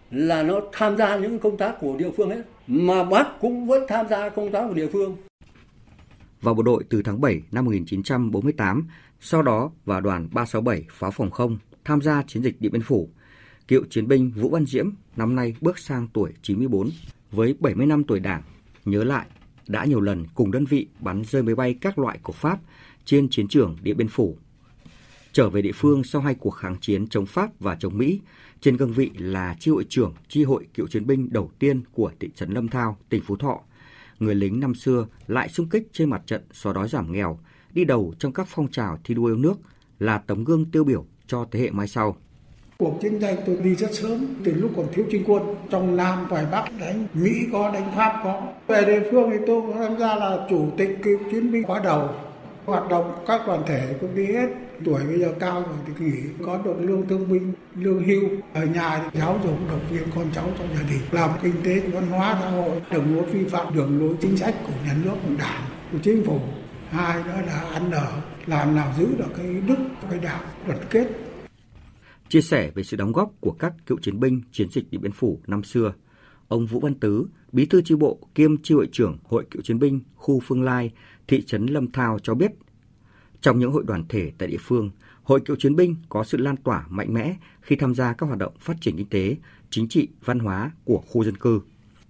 là nó tham gia những công tác của địa phương hết, mà bác cũng vẫn tham gia công tác của địa phương. Vào bộ đội từ tháng 7 năm 1948, sau đó vào đoàn 367 pháo phòng không tham gia chiến dịch Điện Biên Phủ. Cựu chiến binh Vũ Văn Diễm năm nay bước sang tuổi 94 với 70 năm tuổi Đảng, nhớ lại đã nhiều lần cùng đơn vị bắn rơi máy bay các loại của Pháp trên chiến trường Điện Biên Phủ. Trở về địa phương sau 2 cuộc kháng chiến chống Pháp và chống Mỹ, trên cương vị là chi hội trưởng chi hội cựu chiến binh đầu tiên của thị trấn Lâm Thao, tỉnh Phú Thọ, người lính năm xưa lại xung kích trên mặt trận xóa đói giảm nghèo, đi đầu trong các phong trào thi đua yêu nước, là tấm gương tiêu biểu cho thế hệ mai sau. Cuộc chiến tranh tôi đi rất sớm, từ lúc còn thiếu chính quân, trong Nam ngoài Bắc đánh Mỹ có, đánh Pháp có. Về địa phương thì tôi tham gia là chủ tịch cựu chiến binh khóa đầu, hoạt động các đoàn thể cũng đi hết. Tuổi bây giờ cao rồi thì nghỉ, có được lương thương binh, lương hưu. Ở nhà thì giáo dục động viên con cháu trong gia đình, làm kinh tế, văn hóa, xã hội, đừng có vi phạm đường lối chính sách của nhà nước, của Đảng, của chính phủ. Hai nữa là ăn ở, làm nào giữ được cái đức, cái đạo, đoàn kết. Chia sẻ về sự đóng góp của các cựu chiến binh chiến dịch Điện Biên Phủ năm xưa, ông Vũ Văn Tứ, bí thư chi bộ kiêm chi hội trưởng Hội Cựu chiến binh khu Phương Lai, thị trấn Lâm Thao cho biết, trong những hội đoàn thể tại địa phương, Hội Cựu chiến binh có sự lan tỏa mạnh mẽ khi tham gia các hoạt động phát triển kinh tế, chính trị, văn hóa của khu dân cư.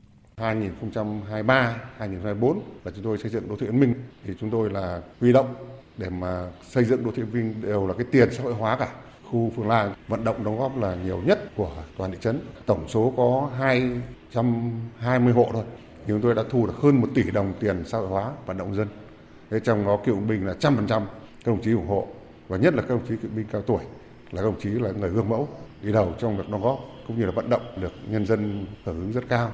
2023-2024 là chúng tôi xây dựng đô thị văn minh, thì chúng tôi là huy động để mà xây dựng đô thị văn minh đều là cái tiền xã hội hóa cả. Khu Phương Lai vận động đóng góp là nhiều nhất của toàn thị trấn, tổng số có 220 hộ thôi, nhưng chúng tôi đã thu được hơn 1 tỷ đồng tiền xã hội hóa vận động dân. Thế trong đó cựu binh là 100% các đồng chí ủng hộ, và nhất là các đồng chí cựu binh cao tuổi, là các đồng chí là người gương mẫu đi đầu trong việc đóng góp cũng như là vận động được nhân dân hưởng ứng rất cao.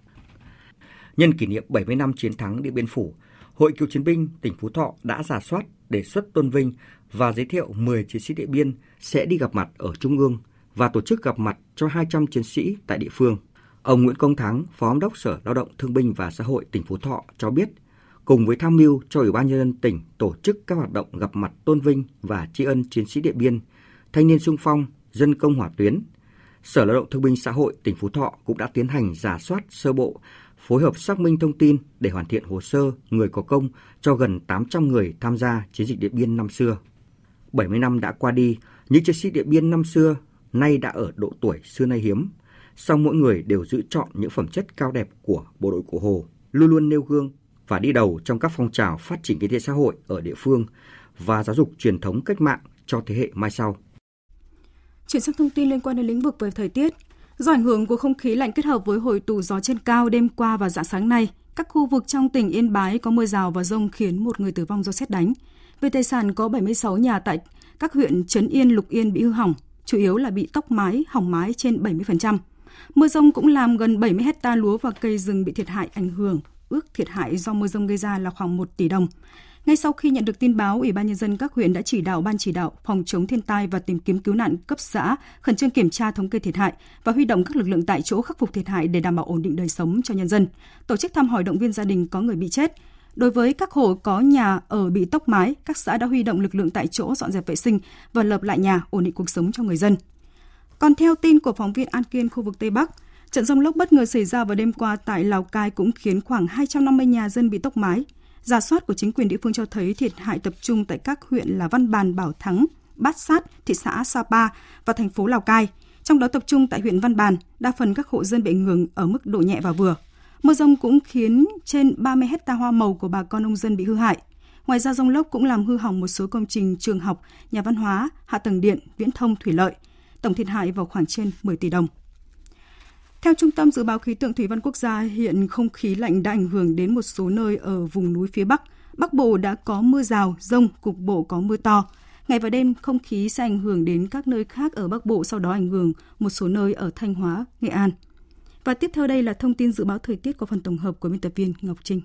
Nhân kỷ niệm 70 năm chiến thắng Điện Biên Phủ, Hội Cựu chiến binh tỉnh Phú Thọ đã rà soát, đề xuất tôn vinh và giới thiệu 10 chiến sĩ Điện Biên sẽ đi gặp mặt ở Trung ương và tổ chức gặp mặt cho 200 chiến sĩ tại địa phương. Ông Nguyễn Công Thắng, Phó Giám đốc Sở Lao động Thương binh và Xã hội tỉnh Phú Thọ cho biết, cùng với tham mưu cho Ủy ban Nhân dân tỉnh tổ chức các hoạt động gặp mặt tôn vinh và tri ân chiến sĩ Điện Biên, thanh niên xung phong, dân công hỏa tuyến, Sở Lao động Thương binh Xã hội tỉnh Phú Thọ cũng đã tiến hành rà soát sơ bộ, phối hợp xác minh thông tin để hoàn thiện hồ sơ người có công cho gần 800 người tham gia chiến dịch Điện Biên năm xưa. 70 năm đã qua đi, những chiến sĩ Điện Biên năm xưa nay đã ở độ tuổi xưa nay hiếm, song mỗi người đều giữ trọn những phẩm chất cao đẹp của bộ đội Cụ Hồ, luôn luôn nêu gương và đi đầu trong các phong trào phát triển kinh tế xã hội ở địa phương và giáo dục truyền thống cách mạng cho thế hệ mai sau. Chuyển sang thông tin liên quan đến lĩnh vực về thời tiết. Do ảnh hưởng của không khí lạnh kết hợp với hội tụ gió trên cao đêm qua và rạng sáng nay, các khu vực trong tỉnh Yên Bái có mưa rào và dông khiến một người tử vong do sét đánh. Về tài sản có 76 nhà tại các huyện Trấn Yên, Lục Yên bị hư hỏng, chủ yếu là bị tốc mái, hỏng mái trên 70%. Mưa dông cũng làm gần 70 hectare lúa và cây rừng bị thiệt hại ảnh hưởng. Ước thiệt hại do mưa dông gây ra là khoảng 1 tỷ đồng. Ngay sau khi nhận được tin báo, Ủy ban Nhân dân các huyện đã chỉ đạo Ban chỉ đạo phòng chống thiên tai và tìm kiếm cứu nạn cấp xã khẩn trương kiểm tra thống kê thiệt hại và huy động các lực lượng tại chỗ khắc phục thiệt hại để đảm bảo ổn định đời sống cho nhân dân. Tổ chức thăm hỏi động viên gia đình có người bị chết. Đối với các hộ có nhà ở bị tốc mái, các xã đã huy động lực lượng tại chỗ dọn dẹp vệ sinh và lợp lại nhà, ổn định cuộc sống cho người dân. Còn theo tin của phóng viên An Kiên khu vực Tây Bắc, trận giông lốc bất ngờ xảy ra vào đêm qua tại Lào Cai cũng khiến khoảng 250 nhà dân bị tốc mái. Rà soát của chính quyền địa phương cho thấy thiệt hại tập trung tại các huyện là Văn Bàn, Bảo Thắng, Bát Sát, thị xã Sapa và thành phố Lào Cai. Trong đó tập trung tại huyện Văn Bàn, đa phần các hộ dân bị ảnh hưởng ở mức độ nhẹ và vừa. Mưa dông cũng khiến trên 30 hectare hoa màu của bà con nông dân bị hư hại. Ngoài ra giông lốc cũng làm hư hỏng một số công trình trường học, nhà văn hóa, hạ tầng điện, viễn thông, thủy lợi. Tổng thiệt hại vào khoảng trên 10 tỷ đồng. Theo Trung tâm Dự báo Khí tượng Thủy văn Quốc gia, hiện không khí lạnh đã ảnh hưởng đến một số nơi ở vùng núi phía Bắc. Bắc Bộ đã có mưa rào, dông, cục bộ có mưa to. Ngày và đêm, không khí sẽ ảnh hưởng đến các nơi khác ở Bắc Bộ, sau đó ảnh hưởng một số nơi ở Thanh Hóa, Nghệ An. Và tiếp theo đây là thông tin dự báo thời tiết có phần tổng hợp của biên tập viên Ngọc Trinh.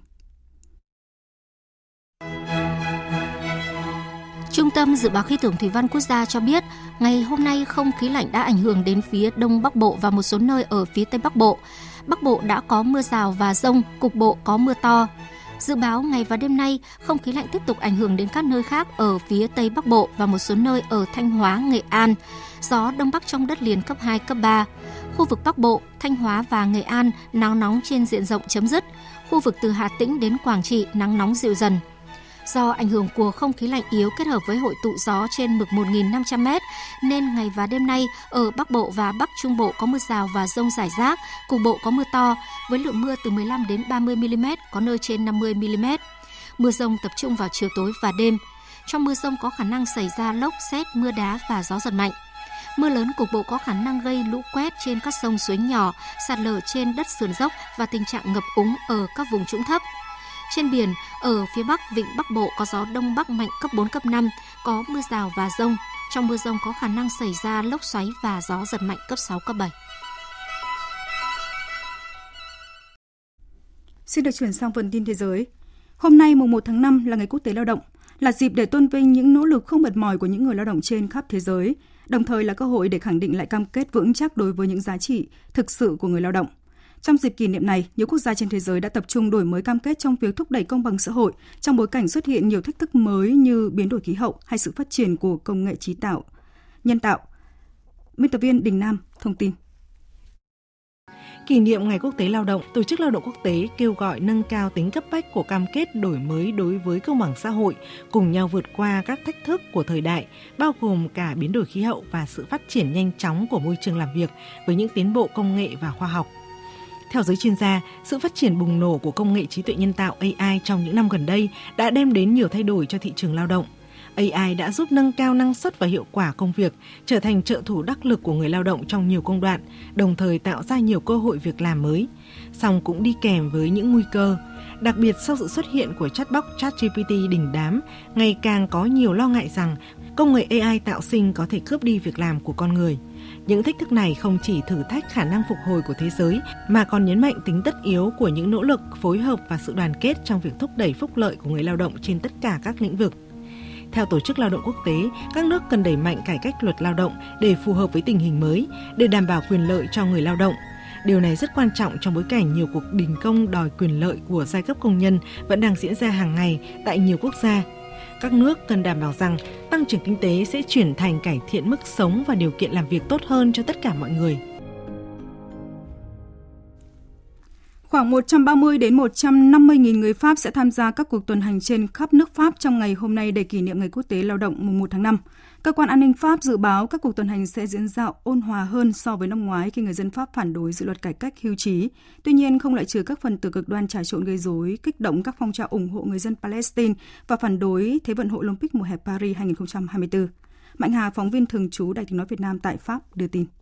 Trung tâm Dự báo Khí tượng Thủy văn Quốc gia cho biết, ngày hôm nay không khí lạnh đã ảnh hưởng đến phía Đông Bắc Bộ và một số nơi ở phía Tây Bắc Bộ. Bắc Bộ đã có mưa rào và dông, cục bộ có mưa to. Dự báo ngày và đêm nay, không khí lạnh tiếp tục ảnh hưởng đến các nơi khác ở phía Tây Bắc Bộ và một số nơi ở Thanh Hóa, Nghệ An. Gió Đông Bắc trong đất liền cấp 2, cấp 3. Khu vực Bắc Bộ, Thanh Hóa và Nghệ An, nắng nóng trên diện rộng chấm dứt. Khu vực từ Hà Tĩnh đến Quảng Trị, nắng nóng dịu dần. Do ảnh hưởng của không khí lạnh yếu kết hợp với hội tụ gió trên mực 1.500m, nên ngày và đêm nay ở Bắc Bộ và Bắc Trung Bộ có mưa rào và dông rải rác, cục bộ có mưa to, với lượng mưa từ 15 đến 30mm, có nơi trên 50mm. Mưa dông tập trung vào chiều tối và đêm. Trong mưa dông có khả năng xảy ra lốc, sét, mưa đá và gió giật mạnh. Mưa lớn cục bộ có khả năng gây lũ quét trên các sông suối nhỏ, sạt lở trên đất sườn dốc và tình trạng ngập úng ở các vùng trũng thấp. Trên biển, ở phía Bắc Vịnh Bắc Bộ có gió Đông Bắc mạnh cấp 4, cấp 5, có mưa rào và dông. Trong mưa dông có khả năng xảy ra lốc xoáy và gió giật mạnh cấp 6, cấp 7. Xin được chuyển sang phần tin thế giới. Hôm nay mùng 1 tháng 5 là Ngày Quốc tế Lao động, là dịp để tôn vinh những nỗ lực không mệt mỏi của những người lao động trên khắp thế giới, đồng thời là cơ hội để khẳng định lại cam kết vững chắc đối với những giá trị thực sự của người lao động. Trong dịp kỷ niệm này, nhiều quốc gia trên thế giới đã tập trung đổi mới cam kết trong việc thúc đẩy công bằng xã hội trong bối cảnh xuất hiện nhiều thách thức mới như biến đổi khí hậu hay sự phát triển của công nghệ nhân tạo. Biên tập viên Đình Nam thông tin. Kỷ niệm Ngày Quốc tế Lao động, Tổ chức Lao động Quốc tế kêu gọi nâng cao tính cấp bách của cam kết đổi mới đối với công bằng xã hội, cùng nhau vượt qua các thách thức của thời đại, bao gồm cả biến đổi khí hậu và sự phát triển nhanh chóng của môi trường làm việc với những tiến bộ công nghệ và khoa học. Theo giới chuyên gia, sự phát triển bùng nổ của công nghệ trí tuệ nhân tạo AI trong những năm gần đây đã đem đến nhiều thay đổi cho thị trường lao động. AI đã giúp nâng cao năng suất và hiệu quả công việc, trở thành trợ thủ đắc lực của người lao động trong nhiều công đoạn, đồng thời tạo ra nhiều cơ hội việc làm mới. Song cũng đi kèm với những nguy cơ. Đặc biệt sau sự xuất hiện của chatbot ChatGPT đình đám, ngày càng có nhiều lo ngại rằng công nghệ AI tạo sinh có thể cướp đi việc làm của con người. Những thách thức này không chỉ thử thách khả năng phục hồi của thế giới, mà còn nhấn mạnh tính tất yếu của những nỗ lực, phối hợp và sự đoàn kết trong việc thúc đẩy phúc lợi của người lao động trên tất cả các lĩnh vực. Theo Tổ chức Lao động Quốc tế, các nước cần đẩy mạnh cải cách luật lao động để phù hợp với tình hình mới, để đảm bảo quyền lợi cho người lao động. Điều này rất quan trọng trong bối cảnh nhiều cuộc đình công đòi quyền lợi của giai cấp công nhân vẫn đang diễn ra hàng ngày tại nhiều quốc gia. Các nước cần đảm bảo rằng tăng trưởng kinh tế sẽ chuyển thành cải thiện mức sống và điều kiện làm việc tốt hơn cho tất cả mọi người. Khoảng 130 đến 150.000 người Pháp sẽ tham gia các cuộc tuần hành trên khắp nước Pháp trong ngày hôm nay để kỷ niệm Ngày Quốc tế Lao động mùng 1 tháng 5. Cơ quan an ninh Pháp dự báo các cuộc tuần hành sẽ diễn ra ôn hòa hơn so với năm ngoái khi người dân Pháp phản đối dự luật cải cách hưu trí. Tuy nhiên, không loại trừ các phần tử cực đoan trà trộn gây rối, kích động các phong trào ủng hộ người dân Palestine và phản đối Thế vận hội Olympic mùa hè Paris 2024. Mạnh Hà, phóng viên thường trú Đài Tiếng nói Việt Nam tại Pháp đưa tin.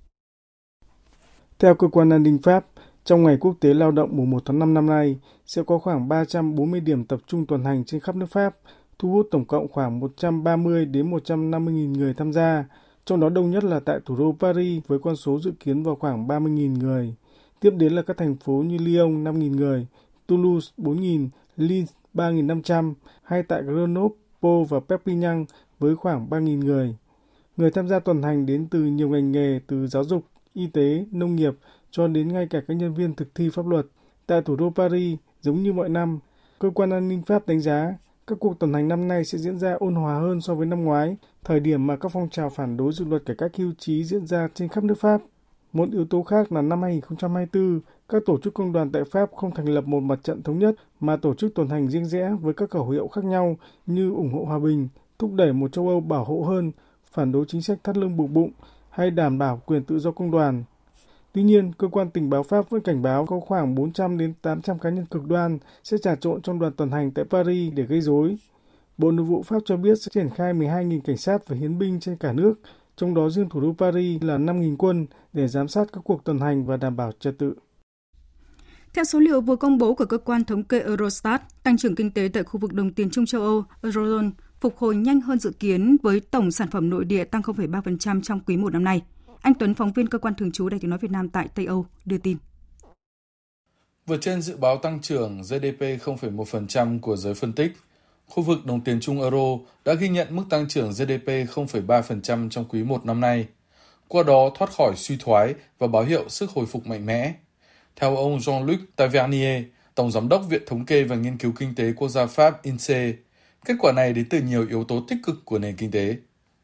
Theo cơ quan an ninh Pháp, trong Ngày Quốc tế Lao động mùng 1 tháng 5 năm nay, sẽ có khoảng 340 điểm tập trung tuần hành trên khắp nước Pháp, thu hút tổng cộng khoảng 130 đến 150.000 người tham gia, trong đó đông nhất là tại thủ đô Paris với con số dự kiến vào khoảng 30.000 người. Tiếp đến là các thành phố như Lyon 5.000 người, Toulouse 4.000, Lille 3.500, hay tại Grenoble, Pau và Perpignan với khoảng 3.000 người. Người tham gia tuần hành đến từ nhiều ngành nghề từ giáo dục, y tế, nông nghiệp, cho đến ngay cả các nhân viên thực thi pháp luật. Tại thủ đô Paris, giống như mọi năm, cơ quan an ninh Pháp đánh giá các cuộc tuần hành năm nay sẽ diễn ra ôn hòa hơn so với năm ngoái, thời điểm mà các phong trào phản đối dự luật cải cách hưu trí diễn ra trên khắp nước Pháp. Một yếu tố khác là năm 2024, các tổ chức công đoàn tại Pháp không thành lập một mặt trận thống nhất mà tổ chức tuần hành riêng rẽ với các khẩu hiệu khác nhau như ủng hộ hòa bình, thúc đẩy một châu Âu bảo hộ hơn, phản đối chính sách thắt lưng buộc bụng hay đảm bảo quyền tự do công đoàn. Tuy nhiên, cơ quan tình báo Pháp vẫn cảnh báo có khoảng 400 đến 800 cá nhân cực đoan sẽ trà trộn trong đoàn tuần hành tại Paris để gây rối. Bộ Nội vụ Pháp cho biết sẽ triển khai 12.000 cảnh sát và hiến binh trên cả nước, trong đó riêng thủ đô Paris là 5.000 quân để giám sát các cuộc tuần hành và đảm bảo trật tự. Theo số liệu vừa công bố của cơ quan thống kê Eurostat, tăng trưởng kinh tế tại khu vực đồng tiền Trung châu Âu, Eurozone, phục hồi nhanh hơn dự kiến với tổng sản phẩm nội địa tăng 0,3% trong quý 1 năm nay. Anh Tuấn, phóng viên cơ quan thường trú Đài Tiếng nói Việt Nam tại Tây Âu, đưa tin. Vượt trên dự báo tăng trưởng GDP 0,1% của giới phân tích, khu vực đồng tiền chung Euro đã ghi nhận mức tăng trưởng GDP 0,3% trong quý 1 năm nay, qua đó thoát khỏi suy thoái và báo hiệu sức hồi phục mạnh mẽ. Theo ông Jean-Luc Tavernier, Tổng Giám đốc Viện Thống kê và Nghiên cứu Kinh tế Quốc gia Pháp INSEE, kết quả này đến từ nhiều yếu tố tích cực của nền kinh tế.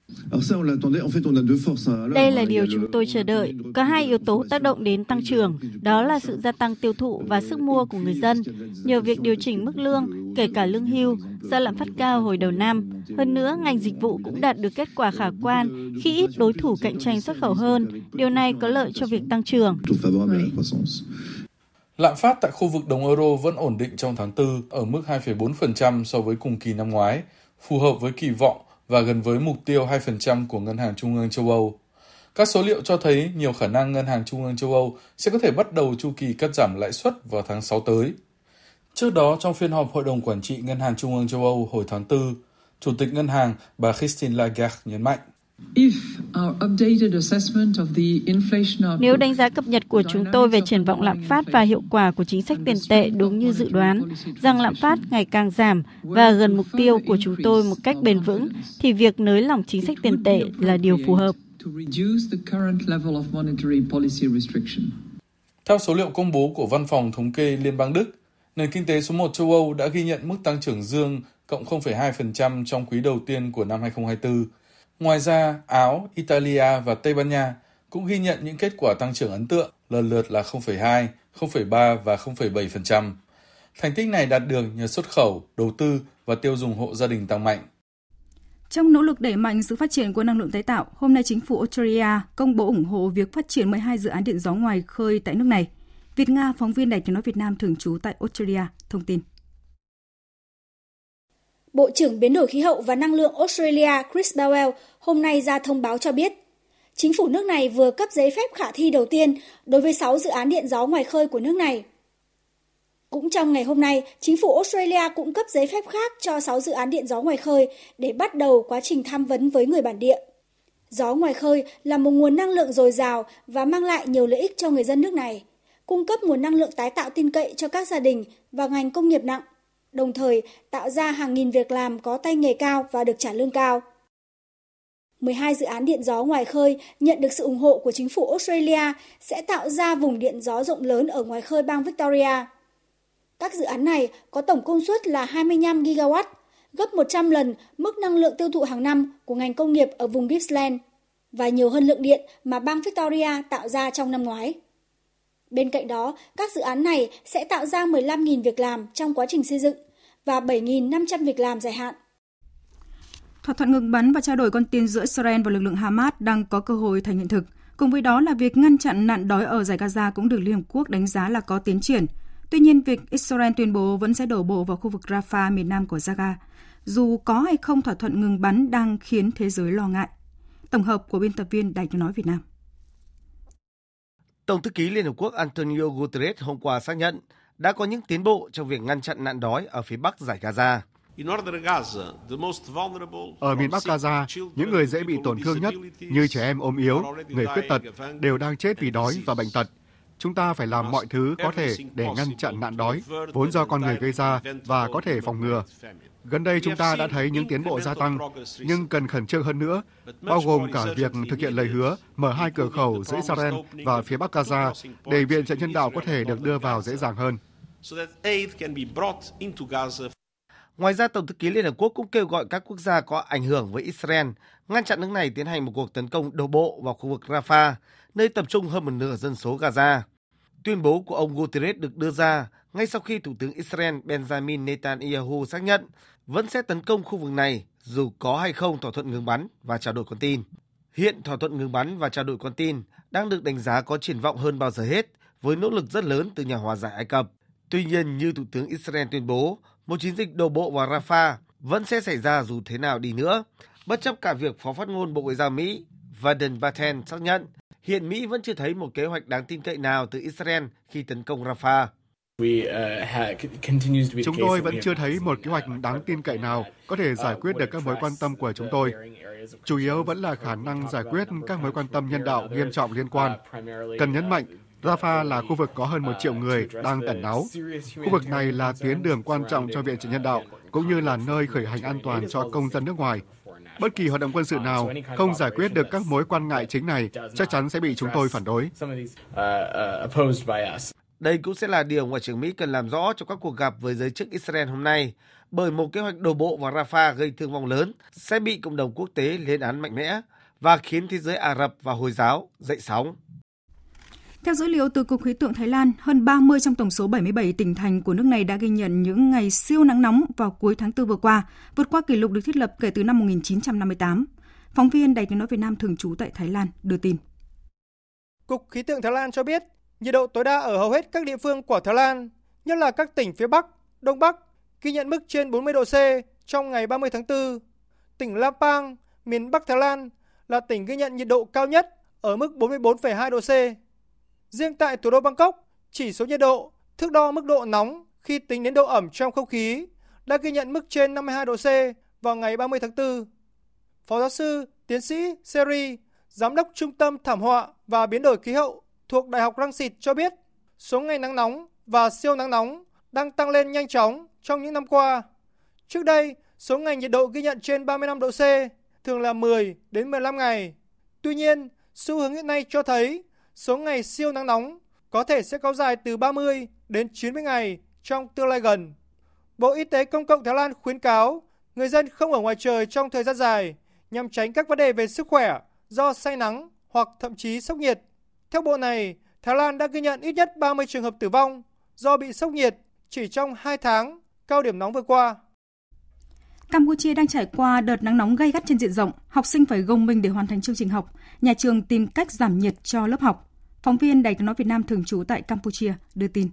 Đây là điều chúng tôi chờ đợi. Có hai yếu tố tác động đến tăng trưởng, đó là sự gia tăng tiêu thụ và sức mua của người dân, nhờ việc điều chỉnh mức lương, kể cả lương hưu, do lạm phát cao hồi đầu năm. Hơn nữa, ngành dịch vụ cũng đạt được kết quả khả quan khi ít đối thủ cạnh tranh xuất khẩu hơn. Điều này có lợi cho việc tăng trưởng. Lạm phát tại khu vực đồng euro vẫn ổn định trong tháng 4 ở mức 2,4% so với cùng kỳ năm ngoái, phù hợp với kỳ vọng và gần với mục tiêu 2% của Ngân hàng Trung ương châu Âu. Các số liệu cho thấy nhiều khả năng Ngân hàng Trung ương châu Âu sẽ có thể bắt đầu chu kỳ cắt giảm lãi suất vào tháng 6 tới. Trước đó, trong phiên họp Hội đồng Quản trị Ngân hàng Trung ương châu Âu hồi tháng 4, Chủ tịch Ngân hàng bà Christine Lagarde nhấn mạnh. Nếu đánh giá cập nhật của chúng tôi về triển vọng lạm phát và hiệu quả của chính sách tiền tệ đúng như dự đoán, rằng lạm phát ngày càng giảm và gần mục tiêu của chúng tôi một cách bền vững, thì việc nới lỏng chính sách tiền tệ là điều phù hợp. Theo số liệu công bố của Văn phòng Thống kê Liên bang Đức, nền kinh tế số 1 châu Âu đã ghi nhận mức tăng trưởng dương cộng 0,2% trong quý đầu tiên của năm 2024. Ngoài ra, Áo, Italia và Tây Ban Nha cũng ghi nhận những kết quả tăng trưởng ấn tượng, lần lượt là 0,2, 0,3 và 0,7%. Thành tích này đạt được nhờ xuất khẩu, đầu tư và tiêu dùng hộ gia đình tăng mạnh. Trong nỗ lực đẩy mạnh sự phát triển của năng lượng tái tạo, hôm nay chính phủ Australia công bố ủng hộ việc phát triển 12 dự án điện gió ngoài khơi tại nước này. Việt Nga, phóng viên Đài Tiếng nói Việt Nam thường trú tại Australia, thông tin. Bộ trưởng Biến đổi khí hậu và năng lượng Australia Chris Bowell hôm nay ra thông báo cho biết, chính phủ nước này vừa cấp giấy phép khả thi đầu tiên đối với 6 dự án điện gió ngoài khơi của nước này. Cũng trong ngày hôm nay, chính phủ Australia cũng cấp giấy phép khác cho 6 dự án điện gió ngoài khơi để bắt đầu quá trình tham vấn với người bản địa. Gió ngoài khơi là một nguồn năng lượng dồi dào và mang lại nhiều lợi ích cho người dân nước này, cung cấp nguồn năng lượng tái tạo tin cậy cho các gia đình và ngành công nghiệp nặng, đồng thời tạo ra hàng nghìn việc làm có tay nghề cao và được trả lương cao. 12 dự án điện gió ngoài khơi nhận được sự ủng hộ của chính phủ Australia sẽ tạo ra vùng điện gió rộng lớn ở ngoài khơi bang Victoria. Các dự án này có tổng công suất là 25 gigawatt, gấp 100 lần mức năng lượng tiêu thụ hàng năm của ngành công nghiệp ở vùng Gippsland và nhiều hơn lượng điện mà bang Victoria tạo ra trong năm ngoái. Bên cạnh đó, các dự án này sẽ tạo ra 15.000 việc làm trong quá trình xây dựng và 7.500 việc làm dài hạn. Thỏa thuận ngừng bắn và trao đổi con tin giữa Israel và lực lượng Hamas đang có cơ hội thành hiện thực. Cùng với đó là việc ngăn chặn nạn đói ở Dải Gaza cũng được Liên Hợp Quốc đánh giá là có tiến triển. Tuy nhiên, việc Israel tuyên bố vẫn sẽ đổ bộ vào khu vực Rafah miền nam của Gaza, dù có hay không thỏa thuận ngừng bắn đang khiến thế giới lo ngại. Tổng hợp của biên tập viên Đài Tiếng nói Việt Nam. Tổng thư ký Liên Hợp Quốc Antonio Guterres hôm qua xác nhận đã có những tiến bộ trong việc ngăn chặn nạn đói ở phía bắc Dải Gaza. Ở miền Bắc Gaza, những người dễ bị tổn thương nhất như trẻ em ốm yếu, người khuyết tật đều đang chết vì đói và bệnh tật. Chúng ta phải làm mọi thứ có thể để ngăn chặn nạn đói, vốn do con người gây ra và có thể phòng ngừa. Gần đây chúng ta đã thấy những tiến bộ gia tăng, nhưng cần khẩn trương hơn nữa, bao gồm cả việc thực hiện lời hứa mở 2 cửa khẩu giữa Israel và phía Bắc Gaza để viện trợ nhân đạo có thể được đưa vào dễ dàng hơn. Ngoài ra, Tổng thư ký Liên Hợp Quốc cũng kêu gọi các quốc gia có ảnh hưởng với Israel ngăn chặn nước này tiến hành một cuộc tấn công đổ bộ vào khu vực Rafah, nơi tập trung hơn một nửa dân số Gaza. Tuyên bố của ông Guterres được đưa ra ngay sau khi Thủ tướng Israel Benjamin Netanyahu xác nhận vẫn sẽ tấn công khu vực này dù có hay không thỏa thuận ngừng bắn và trao đổi con tin. Hiện thỏa thuận ngừng bắn và trao đổi con tin đang được đánh giá có triển vọng hơn bao giờ hết với nỗ lực rất lớn từ nhà hòa giải Ai Cập. Tuy nhiên, như Thủ tướng Israel tuyên bố, một chiến dịch đổ bộ vào Rafah vẫn sẽ xảy ra dù thế nào đi nữa, bất chấp cả việc Phó phát ngôn Bộ Ngoại giao Mỹ Vedant Patel xác nhận hiện Mỹ vẫn chưa thấy một kế hoạch đáng tin cậy nào từ Israel khi tấn công Rafah. Chúng tôi vẫn chưa thấy một kế hoạch đáng tin cậy nào có thể giải quyết được các mối quan tâm của chúng tôi. Chủ yếu vẫn là khả năng giải quyết các mối quan tâm nhân đạo nghiêm trọng liên quan. Cần nhấn mạnh, Rafah là khu vực có hơn 1 triệu người đang tẩn náu. Khu vực này là tuyến đường quan trọng cho viện trợ nhân đạo, cũng như là nơi khởi hành an toàn cho công dân nước ngoài. Bất kỳ hoạt động quân sự nào không giải quyết được các mối quan ngại chính này chắc chắn sẽ bị chúng tôi phản đối. Đây cũng sẽ là điều Ngoại trưởng Mỹ cần làm rõ trong các cuộc gặp với giới chức Israel hôm nay, bởi một kế hoạch đổ bộ vào Rafah gây thương vong lớn sẽ bị cộng đồng quốc tế lên án mạnh mẽ và khiến thế giới Ả Rập và Hồi giáo dậy sóng. Theo dữ liệu từ Cục Khí tượng Thái Lan, hơn 30 trong tổng số 77 tỉnh thành của nước này đã ghi nhận những ngày siêu nắng nóng vào cuối tháng 4 vừa qua, vượt qua kỷ lục được thiết lập kể từ năm 1958. Phóng viên Đài Tiếng nói Việt Nam thường trú tại Thái Lan đưa tin. Cục Khí tượng Thái Lan cho biết, nhiệt độ tối đa ở hầu hết các địa phương của Thái Lan, nhất là các tỉnh phía Bắc, Đông Bắc, ghi nhận mức trên 40 độ C trong ngày 30 tháng 4. Tỉnh Lampang, miền Bắc Thái Lan là tỉnh ghi nhận nhiệt độ cao nhất ở mức 44,2 độ C. Riêng tại thủ đô Bangkok, chỉ số nhiệt độ, thước đo mức độ nóng khi tính đến độ ẩm trong không khí, đã ghi nhận mức trên 52 độ C vào ngày 30 tháng 4. Phó giáo sư, tiến sĩ Seri, Giám đốc Trung tâm Thảm họa và Biến đổi khí hậu thuộc Đại học Rang Xịt cho biết, số ngày nắng nóng và siêu nắng nóng đang tăng lên nhanh chóng trong những năm qua. Trước đây, số ngày nhiệt độ ghi nhận trên 35 độ C thường là 10 đến 15 ngày. Tuy nhiên, xu hướng hiện nay cho thấy số ngày siêu nắng nóng có thể sẽ kéo dài từ 30 đến 90 ngày trong tương lai gần. Bộ Y tế Công cộng Thái Lan khuyến cáo người dân không ở ngoài trời trong thời gian dài nhằm tránh các vấn đề về sức khỏe do say nắng hoặc thậm chí sốc nhiệt. Theo bộ này, Thái Lan đã ghi nhận ít nhất 30 trường hợp tử vong do bị sốc nhiệt chỉ trong 2 tháng cao điểm nóng vừa qua. Campuchia đang trải qua đợt nắng nóng gay gắt trên diện rộng, học sinh phải gồng mình để hoàn thành chương trình học, nhà trường tìm cách giảm nhiệt cho lớp học. Phóng viên Đài Tiếng nói Việt Nam thường trú tại Campuchia đưa tin.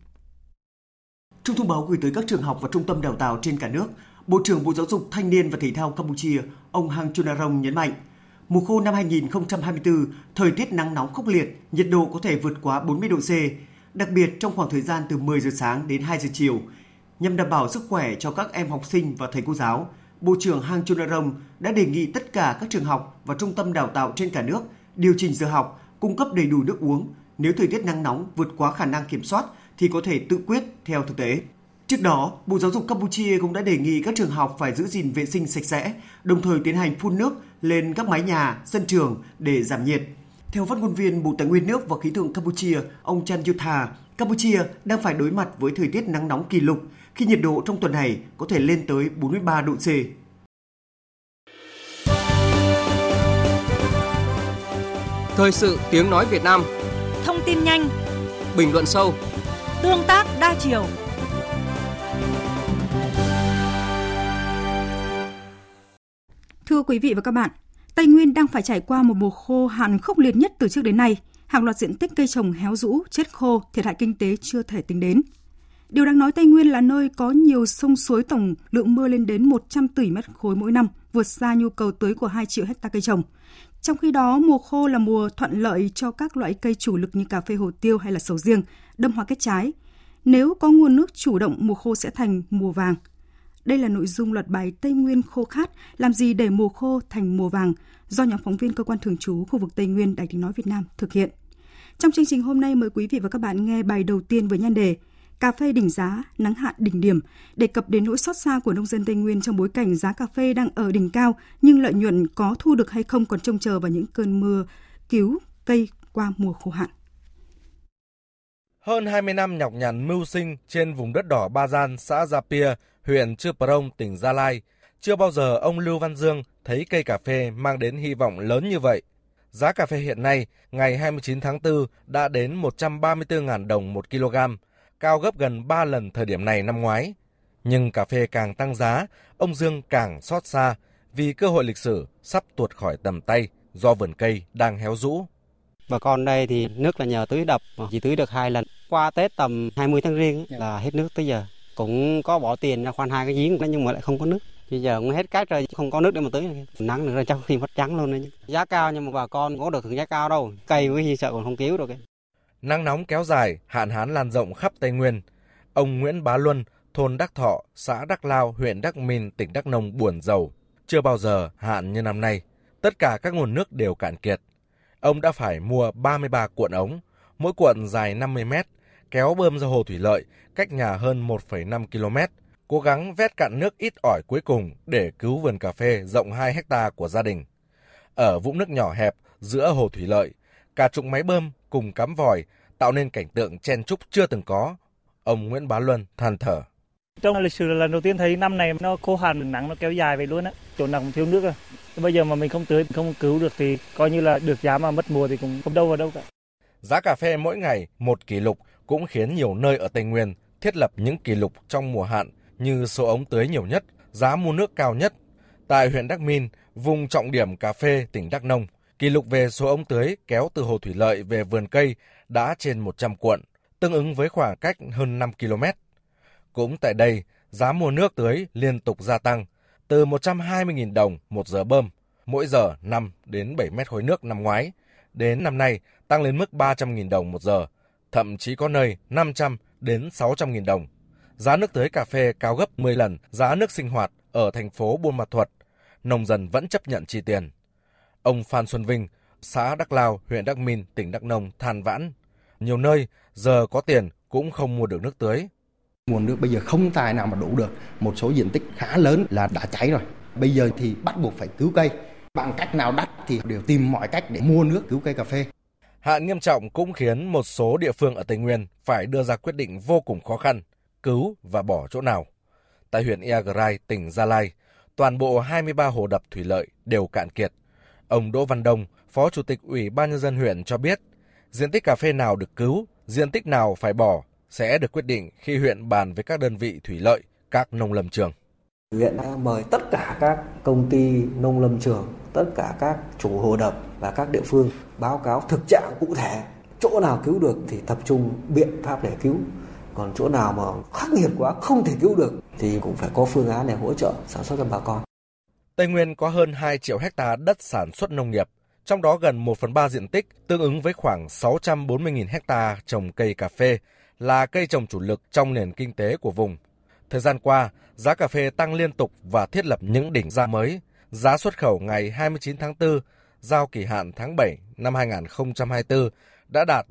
Trong thông báo gửi tới các trường học và trung tâm đào tạo trên cả nước, Bộ trưởng Bộ Giáo dục, Thanh niên và Thể thao Campuchia, ông Hang Chunarong nhấn mạnh, mùa khô năm 2024, thời tiết nắng nóng khốc liệt, nhiệt độ có thể vượt quá 40 độ C, đặc biệt trong khoảng thời gian từ 10 giờ sáng đến 2 giờ chiều. Nhằm đảm bảo sức khỏe cho các em học sinh và thầy cô giáo, Bộ trưởng Hang Chunarong đã đề nghị tất cả các trường học và trung tâm đào tạo trên cả nước điều chỉnh giờ học, cung cấp đầy đủ nước uống. Nếu thời tiết nắng nóng vượt quá khả năng kiểm soát thì có thể tự quyết theo thực tế. Trước đó, Bộ Giáo dục Campuchia cũng đã đề nghị các trường học phải giữ gìn vệ sinh sạch sẽ, đồng thời tiến hành phun nước lên các mái nhà, sân trường để giảm nhiệt. Theo phát ngôn viên Bộ Tài nguyên nước và Khí tượng Campuchia, ông Chan Yutha, Campuchia đang phải đối mặt với thời tiết nắng nóng kỷ lục khi nhiệt độ trong tuần này có thể lên tới 43 độ C. Thời sự tiếng nói Việt Nam. Thông tin nhanh, bình luận sâu, tương tác đa chiều. Thưa quý vị và các bạn, Tây Nguyên đang phải trải qua một mùa khô hạn khốc liệt nhất từ trước đến nay. Hàng loạt diện tích cây trồng héo rũ, chết khô, thiệt hại kinh tế chưa thể tính đến. Điều đáng nói, Tây Nguyên là nơi có nhiều sông suối, tổng lượng mưa lên đến 100 tỷ mét khối mỗi năm, vượt xa nhu cầu tưới của 2 triệu hectare cây trồng. Trong khi đó, mùa khô là mùa thuận lợi cho các loại cây chủ lực như cà phê, hồ tiêu hay là sầu riêng, đâm hoa kết trái. Nếu có nguồn nước chủ động, mùa khô sẽ thành mùa vàng. Đây là nội dung loạt bài Tây Nguyên khô khát, làm gì để mùa khô thành mùa vàng, do nhóm phóng viên cơ quan thường trú khu vực Tây Nguyên Đài Tiếng nói Việt Nam thực hiện. Trong chương trình hôm nay, mời quý vị và các bạn nghe bài đầu tiên với nhan đề Cà phê đỉnh giá, nắng hạn đỉnh điểm, đề cập đến nỗi xót xa của nông dân Tây Nguyên trong bối cảnh giá cà phê đang ở đỉnh cao, nhưng lợi nhuận có thu được hay không còn trông chờ vào những cơn mưa cứu cây qua mùa khô hạn. Hơn 20 năm nhọc nhằn mưu sinh trên vùng đất đỏ Ba Gian, xã Gia Pia, huyện Chư Prong, tỉnh Gia Lai, chưa bao giờ ông Lưu Văn Dương thấy cây cà phê mang đến hy vọng lớn như vậy. Giá cà phê hiện nay, ngày 29 tháng 4 đã đến 134.000 đồng 1 kg, cao gấp gần 3 lần thời điểm này năm ngoái. Nhưng cà phê càng tăng giá, ông Dương càng xót xa vì cơ hội lịch sử sắp tuột khỏi tầm tay do vườn cây đang héo rũ. Bà con đây thì nước là nhờ tưới đập, chỉ tưới được 2 lần. Qua Tết tầm 20 tháng Giêng là hết nước tới giờ. Cũng có bỏ tiền ra khoan 2 cái giếng nhưng mà lại không có nước. Bây giờ cũng hết cách rồi, không có nước để mà tưới. Nắng nữa chắc khi mất trắng luôn đấy. Giá cao nhưng mà bà con cũng có được thưởng giá cao đâu. Cây mới sợ còn không cứu được. Nắng nóng kéo dài, hạn hán lan rộng khắp Tây Nguyên. Ông Nguyễn Bá Luân, thôn Đắc Thọ, xã Đắc Lao, huyện Đắc Min, tỉnh Đắk Nông buồn rầu. Chưa bao giờ hạn như năm nay, tất cả các nguồn nước đều cạn kiệt. Ông đã phải mua 33 cuộn ống, mỗi cuộn dài 50 mét, kéo bơm ra hồ thủy lợi, cách nhà hơn 1,5 km, cố gắng vét cạn nước ít ỏi cuối cùng để cứu vườn cà phê rộng 2 hectare của gia đình. Ở vũng nước nhỏ hẹp giữa hồ thủy lợi, cả chục máy bơm cùng cắm vòi, tạo nên cảnh tượng chen chúc chưa từng có. Ông Nguyễn Bá Luân than thở. Trong lịch sử là lần đầu tiên thấy năm này nó khô hạn, nắng nó kéo dài vậy luôn á, chỗ nào cũng thiếu nước rồi. Bây giờ mà mình không tưới, không cứu được thì coi như là được giá mà mất mùa thì cũng không đâu vào đâu cả. Giá cà phê mỗi ngày một kỷ lục cũng khiến nhiều nơi ở Tây Nguyên thiết lập những kỷ lục trong mùa hạn như số ống tưới nhiều nhất, giá mua nước cao nhất. Tại huyện Đắc Min, vùng trọng điểm cà phê tỉnh Đắk Nông, kỷ lục về số ống tưới kéo từ hồ thủy lợi về vườn cây đã trên 100 cuộn, tương ứng với khoảng cách hơn 5 km. Cũng tại đây, giá mua nước tưới liên tục gia tăng, từ 120.000 đồng một giờ bơm, mỗi giờ 5 đến 7 mét khối nước năm ngoái, đến năm nay tăng lên mức 300.000 đồng một giờ, thậm chí có nơi 500 đến 600.000 đồng. Giá nước tưới cà phê cao gấp 10 lần giá nước sinh hoạt ở thành phố Buôn Ma Thuột, nông dân vẫn chấp nhận chi tiền. Ông Phan Xuân Vinh, xã Đắc Lao, huyện Đắc Min, tỉnh Đắk Nông than vãn, nhiều nơi giờ có tiền cũng không mua được nước tưới. Nguồn nước bây giờ không tài nào mà đủ được, một số diện tích khá lớn là đã cháy rồi. Bây giờ thì bắt buộc phải cứu cây, bằng cách nào đắt thì đều tìm mọi cách để mua nước cứu cây cà phê. Hạn nghiêm trọng cũng khiến một số địa phương ở Tây Nguyên phải đưa ra quyết định vô cùng khó khăn, cứu và bỏ chỗ nào. Tại huyện Iagrai, tỉnh Gia Lai, toàn bộ 23 hồ đập thủy lợi đều cạn kiệt. Ông Đỗ Văn Đông, Phó Chủ tịch Ủy ban Nhân dân huyện cho biết, diện tích cà phê nào được cứu, diện tích nào phải bỏ sẽ được quyết định khi huyện bàn với các đơn vị thủy lợi, các nông lâm trường. Huyện đã mời tất cả các công ty nông lâm trường, tất cả các chủ hồ đập và các địa phương báo cáo thực trạng cụ thể. Chỗ nào cứu được thì tập trung biện pháp để cứu. Còn chỗ nào mà khắc nghiệt quá không thể cứu được thì cũng phải có phương án để hỗ trợ sản xuất cho bà con. Tây Nguyên có hơn 2 triệu hecta đất sản xuất nông nghiệp, trong đó gần 1/3 diện tích tương ứng với khoảng 640.000 hecta trồng cây cà phê là cây trồng chủ lực trong nền kinh tế của vùng. Thời gian qua, giá cà phê tăng liên tục và thiết lập những đỉnh giá mới. Giá xuất khẩu ngày 29 tháng 4, giao kỳ hạn tháng 7 năm 2024 đã đạt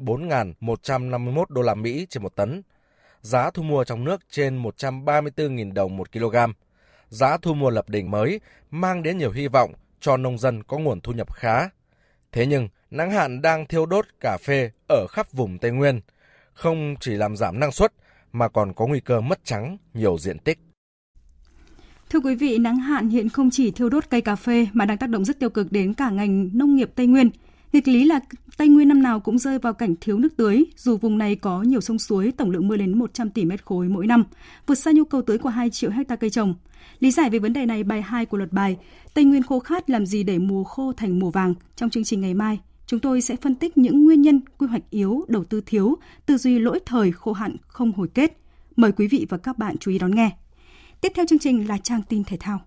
4.151 đô la Mỹ trên một tấn. Giá thu mua trong nước trên 134.000 đồng một kg. Giá thu mua lập đỉnh mới mang đến nhiều hy vọng cho nông dân có nguồn thu nhập khá. Thế nhưng, nắng hạn đang thiêu đốt cà phê ở khắp vùng Tây Nguyên, không chỉ làm giảm năng suất mà còn có nguy cơ mất trắng nhiều diện tích. Thưa quý vị, nắng hạn hiện không chỉ thiêu đốt cây cà phê mà đang tác động rất tiêu cực đến cả ngành nông nghiệp Tây Nguyên. Nghịch lý là Tây Nguyên năm nào cũng rơi vào cảnh thiếu nước tưới, dù vùng này có nhiều sông suối, tổng lượng mưa đến 100 tỷ mét khối mỗi năm, vượt xa nhu cầu tưới của 2 triệu hecta cây trồng. Lý giải về vấn đề này, bài 2 của luật bài Tây Nguyên khô khát làm gì để mùa khô thành mùa vàng. Trong chương trình ngày mai, chúng tôi sẽ phân tích những nguyên nhân quy hoạch yếu, đầu tư thiếu, tư duy lỗi thời, khô hạn không hồi kết. Mời quý vị và các bạn chú ý đón nghe. Tiếp theo chương trình là trang tin thể thao.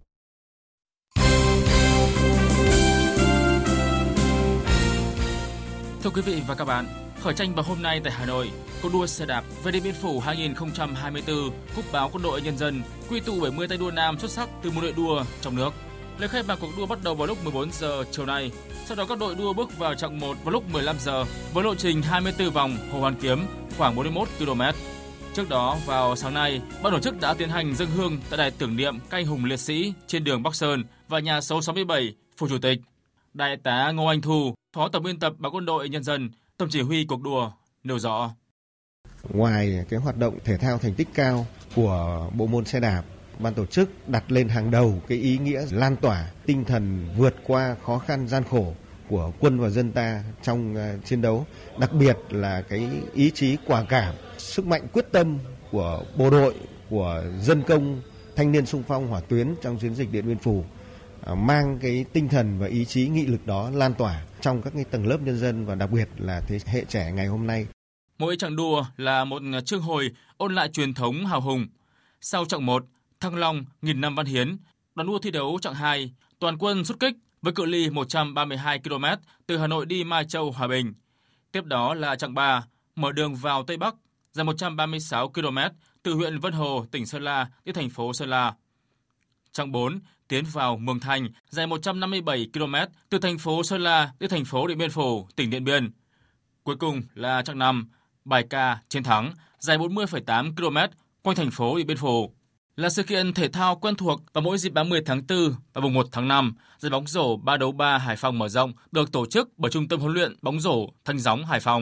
Thưa quý vị và các bạn, khởi tranh vào hôm nay tại Hà Nội, cuộc đua xe đạp về Điện Biên Phủ 2024, Cúp báo Quân đội Nhân dân quy tụ 70 tay đua nam xuất sắc từ một đội đua trong nước. Lễ khai mạc cuộc đua bắt đầu vào lúc 14 giờ chiều nay. Sau đó các đội đua bước vào chặng 1 vào lúc 15 giờ với lộ trình 24 vòng Hồ Hoàn Kiếm khoảng 41 km. Trước đó, vào sáng nay, ban tổ chức đã tiến hành dâng hương tại đài tưởng niệm các anh hùng liệt sĩ trên đường Bắc Sơn và nhà số 67, Phủ Chủ tịch. Đại tá Ngô Anh Thu, Phó Tổng biên tập báo Quân đội Nhân dân, Tổng chỉ huy cuộc đua nêu rõ. Ngoài cái hoạt động thể thao thành tích cao của bộ môn xe đạp, ban tổ chức đặt lên hàng đầu cái ý nghĩa lan tỏa tinh thần vượt qua khó khăn gian khổ của quân và dân ta trong chiến đấu, đặc biệt là cái ý chí quả cảm, sức mạnh quyết tâm của bộ đội, của dân công, thanh niên xung phong hỏa tuyến trong chiến dịch Điện Biên Phủ, mang cái tinh thần và ý chí nghị lực đó lan tỏa trong các cái tầng lớp nhân dân và đặc biệt là thế hệ trẻ ngày hôm nay. Mỗi chặng đua là một chương hồi ôn lại truyền thống hào hùng. Sau chặng 1, Thăng Long, nghìn năm văn hiến, đoàn đua thi đấu chặng 2, toàn quân xuất kích với cự ly 132 km từ Hà Nội đi Mai Châu, Hòa Bình. Tiếp đó là chặng 3, mở đường vào Tây Bắc, dài 136 km từ huyện Vân Hồ, tỉnh Sơn La đến thành phố Sơn La. Chặng 4, tiến vào Mường Thanh, dài 157 km từ thành phố Sơn La đến thành phố Điện Biên Phủ, tỉnh Điện Biên. Cuối cùng là chặng 5, Bài ca chiến thắng, dài 40,8 km quanh thành phố Điện Biên Phủ. Là sự kiện thể thao quen thuộc vào mỗi dịp 30 tháng 4 và mùng 1 tháng 5, giải bóng rổ 3x3 Hải Phòng mở rộng được tổ chức bởi Trung tâm huấn luyện bóng rổ Thanh Gióng Hải Phòng.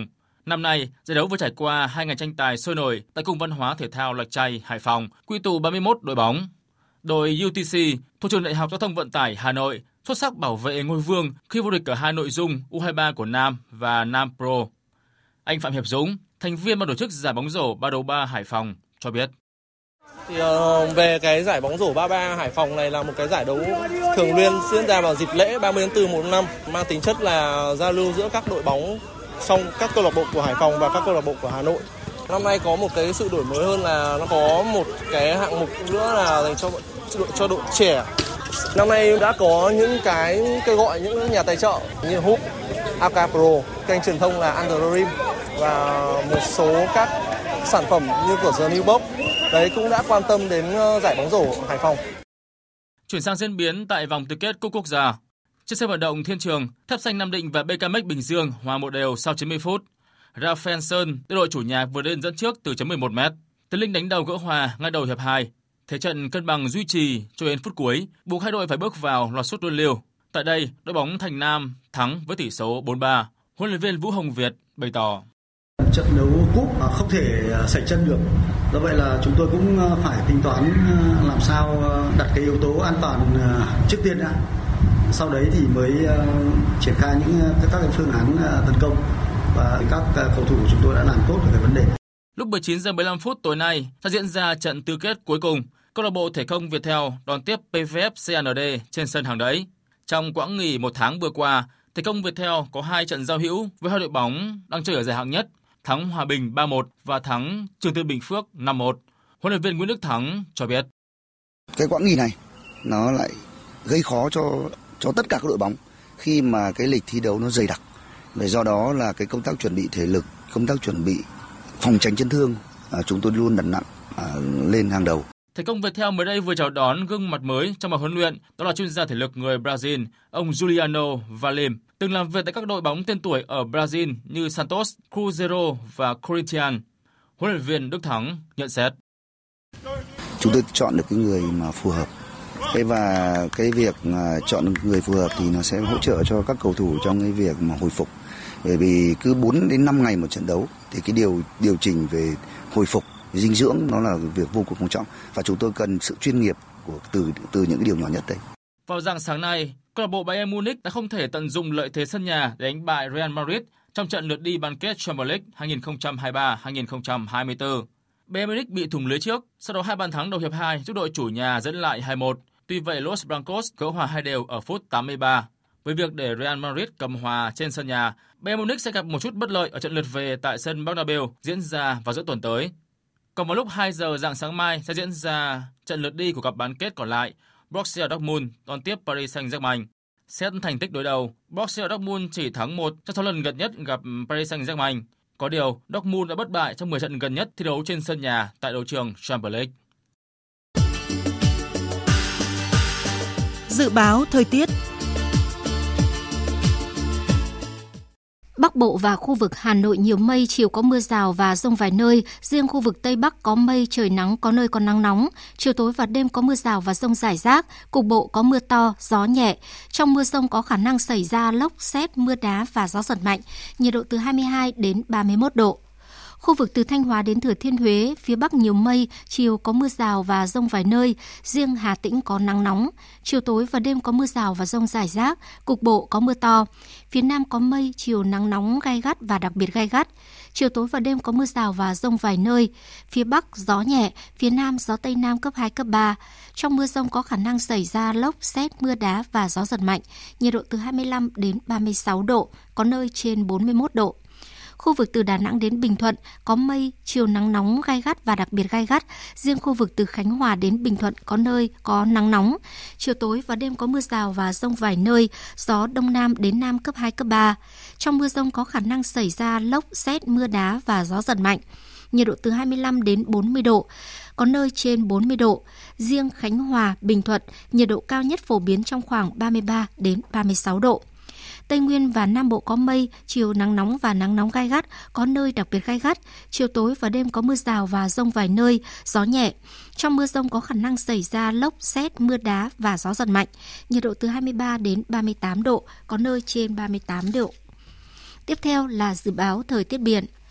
Năm nay, giải đấu vừa trải qua 2 ngày tranh tài sôi nổi tại Cung Văn hóa Thể thao Lạch Tray, Hải Phòng, quy tụ 31 đội bóng. Đội UTC thuộc trường Đại học Giao thông Vận tải Hà Nội xuất sắc bảo vệ ngôi vương khi vô địch ở 2 nội dung U23 của Nam và Nam Pro. Anh Phạm Hiệp Dũng, thành viên ban tổ chức giải bóng rổ 3x3 Hải Phòng cho biết. Thì về cái giải bóng rổ 3x3 Hải Phòng này là một cái giải đấu thường xuyên diễn ra vào dịp lễ 30 tháng 4 một năm, mang tính chất là giao lưu giữa các đội bóng trong các câu lạc bộ của Hải Phòng và các câu lạc bộ của Hà Nội. Năm nay có một cái sự đổi mới hơn là nó có một cái hạng mục nữa là dành cho đội trẻ. Năm nay đã có những cái kêu gọi những nhà tài trợ như Hoop, AK Pro, kênh truyền thông là Under the Rim và một số các sản phẩm như của The New Box. Đấy cũng đã quan tâm đến giải bóng rổ Hải Phòng. Chuyển sang diễn biến tại vòng tứ kết Cúp Quốc gia. Trên sân vận động Thiên Trường, Thép Xanh Nam Định và BKMX Bình Dương hòa 1-1 sau 90 phút. Rafael Sơn, đội chủ nhà vừa lên dẫn trước từ chấm 11 m. Tiến Linh đánh đầu gỡ hòa ngay đầu hiệp 2. Thế trận cân bằng duy trì cho đến phút cuối, buộc hai đội phải bước vào loạt sút luân lưu. Tại đây, đội bóng Thành Nam thắng với tỷ số 4-3. Huấn luyện viên Vũ Hồng Việt bày tỏ: Trận đấu cúp không thể sẩy chân được. Do vậy là chúng tôi cũng phải tính toán làm sao đặt cái yếu tố an toàn trước tiên đã. Sau đấy thì mới triển khai các phương án tấn công và các cầu thủ của chúng tôi đã làm tốt được cái vấn đề. Lúc 19 giờ 15 phút tối nay sẽ diễn ra trận tứ kết cuối cùng. Câu lạc bộ Thể công Viettel đón tiếp PVF CND trên sân Hàng Đẫy. Trong quãng nghỉ một tháng vừa qua, Thể công Viettel có 2 trận giao hữu với hai đội bóng đang chơi ở giải hạng nhất, thắng Hòa Bình 3-1 và thắng Trường Tư Bình Phước 5-1. Huấn luyện viên Nguyễn Đức Thắng cho biết: Cái quãng nghỉ này nó lại gây khó cho tất cả các đội bóng khi mà cái lịch thi đấu nó dày đặc. Vì do đó là cái công tác chuẩn bị thể lực, công tác chuẩn bị phòng tránh chấn thương chúng tôi luôn đặt nặng lên hàng đầu. Thể công Viettel mới đây vừa chào đón gương mặt mới trong màn huấn luyện, đó là chuyên gia thể lực người Brazil, ông Juliano Valim, từng làm việc tại các đội bóng tên tuổi ở Brazil như Santos, Cruzeiro và Corinthians. Huấn luyện viên Đức Thắng nhận xét: Chúng tôi chọn được cái người mà phù hợp. Và cái việc chọn người phù hợp thì nó sẽ hỗ trợ cho các cầu thủ trong cái việc mà hồi phục. Bởi vì cứ 4 đến 5 ngày một trận đấu thì cái điều chỉnh về hồi phục, dinh dưỡng nó là việc vô cùng quan trọng và chúng tôi cần sự chuyên nghiệp từ những cái điều nhỏ nhất đấy. Vào rạng sáng nay, câu lạc bộ Bayern Munich đã không thể tận dụng lợi thế sân nhà để đánh bại Real Madrid trong trận lượt đi bán kết Champions League 2023-2024. Bayern Munich bị thủng lưới trước, sau đó 2 bàn thắng đầu hiệp 2 giúp đội chủ nhà dẫn lại 2-1. Tuy vậy, Los Blancos gỡ hòa 2 đều ở phút 83. Với việc để Real Madrid cầm hòa trên sân nhà, Bayern Munich sẽ gặp một chút bất lợi ở trận lượt về tại sân Bernabeu diễn ra vào giữa tuần tới. Còn vào lúc 2 giờ rạng sáng mai sẽ diễn ra trận lượt đi của cặp bán kết còn lại, Borussia Dortmund đón tiếp Paris Saint-Germain. Xét thành tích đối đầu, Borussia Dortmund chỉ thắng 1 trong 6 lần gần nhất gặp Paris Saint-Germain. Có điều, Dortmund đã bất bại trong 10 trận gần nhất thi đấu trên sân nhà tại đấu trường Champions League. Dự báo thời tiết. Bắc Bộ và khu vực Hà Nội nhiều mây, chiều có mưa rào và dông vài nơi. Riêng khu vực Tây Bắc có mây, trời nắng, có nơi còn nắng nóng. Chiều tối và đêm có mưa rào và dông rải rác. Cục bộ có mưa to, gió nhẹ. Trong mưa dông có khả năng xảy ra lốc, sét, mưa đá và gió giật mạnh. Nhiệt độ từ 22 đến 31 độ. Khu vực từ Thanh Hóa đến Thừa Thiên Huế, phía Bắc nhiều mây, chiều có mưa rào và dông vài nơi, riêng Hà Tĩnh có nắng nóng. Chiều tối và đêm có mưa rào và dông rải rác, cục bộ có mưa to. Phía Nam có mây, chiều nắng nóng gay gắt và đặc biệt gay gắt. Chiều tối và đêm có mưa rào và dông vài nơi. Phía Bắc gió nhẹ, phía Nam gió Tây Nam cấp 2, cấp 3. Trong mưa dông có khả năng xảy ra lốc, sét, mưa đá và gió giật mạnh. Nhiệt độ từ 25 đến 36 độ, có nơi trên 41 độ. Khu vực từ Đà Nẵng đến Bình Thuận có mây, chiều nắng nóng gay gắt và đặc biệt gay gắt. Riêng khu vực từ Khánh Hòa đến Bình Thuận có nơi có nắng nóng. Chiều tối và đêm có mưa rào và dông vài nơi, gió Đông Nam đến Nam cấp 2, cấp 3. Trong mưa dông có khả năng xảy ra lốc, sét, mưa đá và gió giật mạnh. Nhiệt độ từ 25 đến 40 độ, có nơi trên 40 độ. Riêng Khánh Hòa, Bình Thuận, nhiệt độ cao nhất phổ biến trong khoảng 33 đến 36 độ. Tây Nguyên và Nam Bộ có mây, chiều nắng nóng và nắng nóng gay gắt, có nơi đặc biệt gay gắt. Chiều tối và đêm có mưa rào và dông vài nơi, gió nhẹ. Trong mưa dông có khả năng xảy ra lốc, sét, mưa đá và gió giật mạnh. Nhiệt độ từ 23 đến 38 độ, có nơi trên 38 độ. Tiếp theo là dự báo thời tiết biển.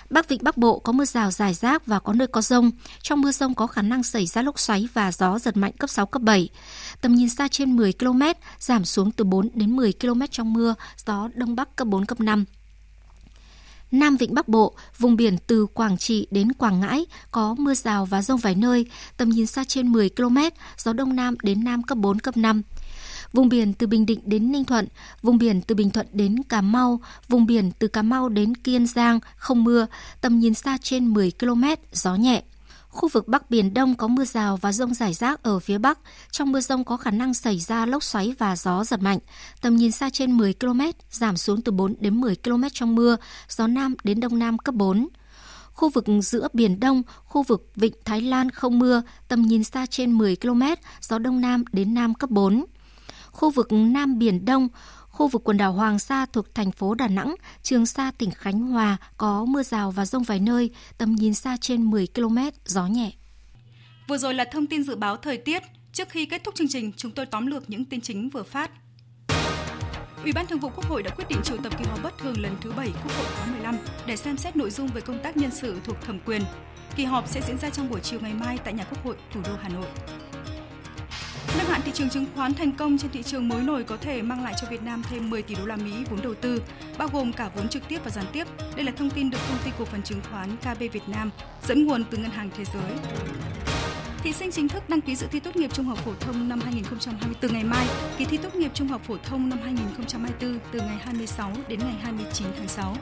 Bắc Vịnh Bắc Bộ có mưa rào rải rác và có nơi có dông. Trong mưa dông có khả năng xảy ra lốc xoáy và gió giật mạnh cấp 6, cấp 7. Tầm nhìn xa trên 10 km, giảm xuống từ 4 đến 10 km trong mưa, gió Đông Bắc cấp 4, cấp 5. Nam Vịnh Bắc Bộ, vùng biển từ Quảng Trị đến Quảng Ngãi có mưa rào và dông vài nơi, tầm nhìn xa trên 10 km, gió Đông Nam đến Nam cấp 4, cấp 5. Vùng biển từ Bình Định đến Ninh Thuận, vùng biển từ Bình Thuận đến Cà Mau, vùng biển từ Cà Mau đến Kiên Giang không mưa, tầm nhìn xa trên 10 km, gió nhẹ. Khu vực Bắc Biển Đông có mưa rào và dông rải rác ở phía Bắc. Trong mưa dông có khả năng xảy ra lốc xoáy và gió giật mạnh. Tầm nhìn xa trên 10 km, giảm xuống từ 4 đến 10 km trong mưa, gió Nam đến Đông Nam cấp 4. Khu vực giữa Biển Đông, khu vực Vịnh Thái Lan không mưa, tầm nhìn xa trên 10 km, gió Đông Nam đến Nam cấp 4. Khu vực Nam Biển Đông, khu vực quần đảo Hoàng Sa thuộc thành phố Đà Nẵng, Trường Sa tỉnh Khánh Hòa có mưa rào và dông vài nơi, tầm nhìn xa trên 10 km, gió nhẹ. Vừa rồi là thông tin dự báo thời tiết. Trước khi kết thúc chương trình, chúng tôi tóm lược những tin chính vừa phát. Ủy ban Thường vụ Quốc hội đã quyết định triệu tập kỳ họp bất thường lần thứ 7 Quốc hội khóa 15 để xem xét nội dung về công tác nhân sự thuộc thẩm quyền. Kỳ họp sẽ diễn ra trong buổi chiều ngày mai tại nhà Quốc hội, thủ đô Hà Nội. Nâng hạng thị trường chứng khoán thành công trên thị trường mới nổi có thể mang lại cho Việt Nam thêm 10 tỷ đô la Mỹ vốn đầu tư, bao gồm cả vốn trực tiếp và gián tiếp. Đây là thông tin được công ty cổ phần chứng khoán KB Việt Nam dẫn nguồn từ Ngân hàng Thế giới. Thí sinh chính thức đăng ký dự thi tốt nghiệp trung học phổ thông năm 2024 ngày mai, kỳ thi tốt nghiệp trung học phổ thông năm 2024 từ ngày 26 đến ngày 29 tháng 6.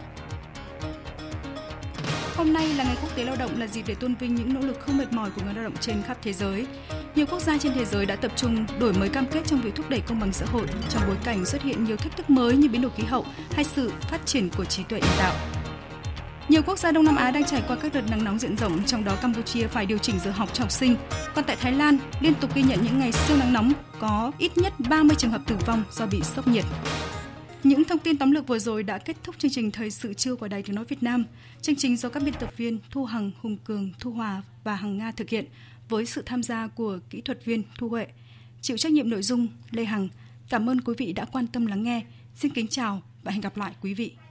Hôm nay là Ngày Quốc tế Lao động, là dịp để tôn vinh những nỗ lực không mệt mỏi của người lao động trên khắp thế giới. Nhiều quốc gia trên thế giới đã tập trung đổi mới cam kết trong việc thúc đẩy công bằng xã hội trong bối cảnh xuất hiện nhiều thách thức mới như biến đổi khí hậu hay sự phát triển của trí tuệ nhân tạo. Nhiều quốc gia Đông Nam Á đang trải qua các đợt nắng nóng diện rộng, trong đó Campuchia phải điều chỉnh giờ học cho học sinh. Còn tại Thái Lan, liên tục ghi nhận những ngày siêu nắng nóng, có ít nhất 30 trường hợp tử vong do bị sốc nhiệt. Những thông tin tóm lược vừa rồi đã kết thúc chương trình Thời sự trưa của Đài Tiếng nói Việt Nam. Chương trình do các biên tập viên Thu Hằng, Hùng Cường, Thu Hòa và Hằng Nga thực hiện với sự tham gia của kỹ thuật viên Thu Huệ. Chịu trách nhiệm nội dung Lê Hằng. Cảm ơn quý vị đã quan tâm lắng nghe. Xin kính chào và hẹn gặp lại quý vị.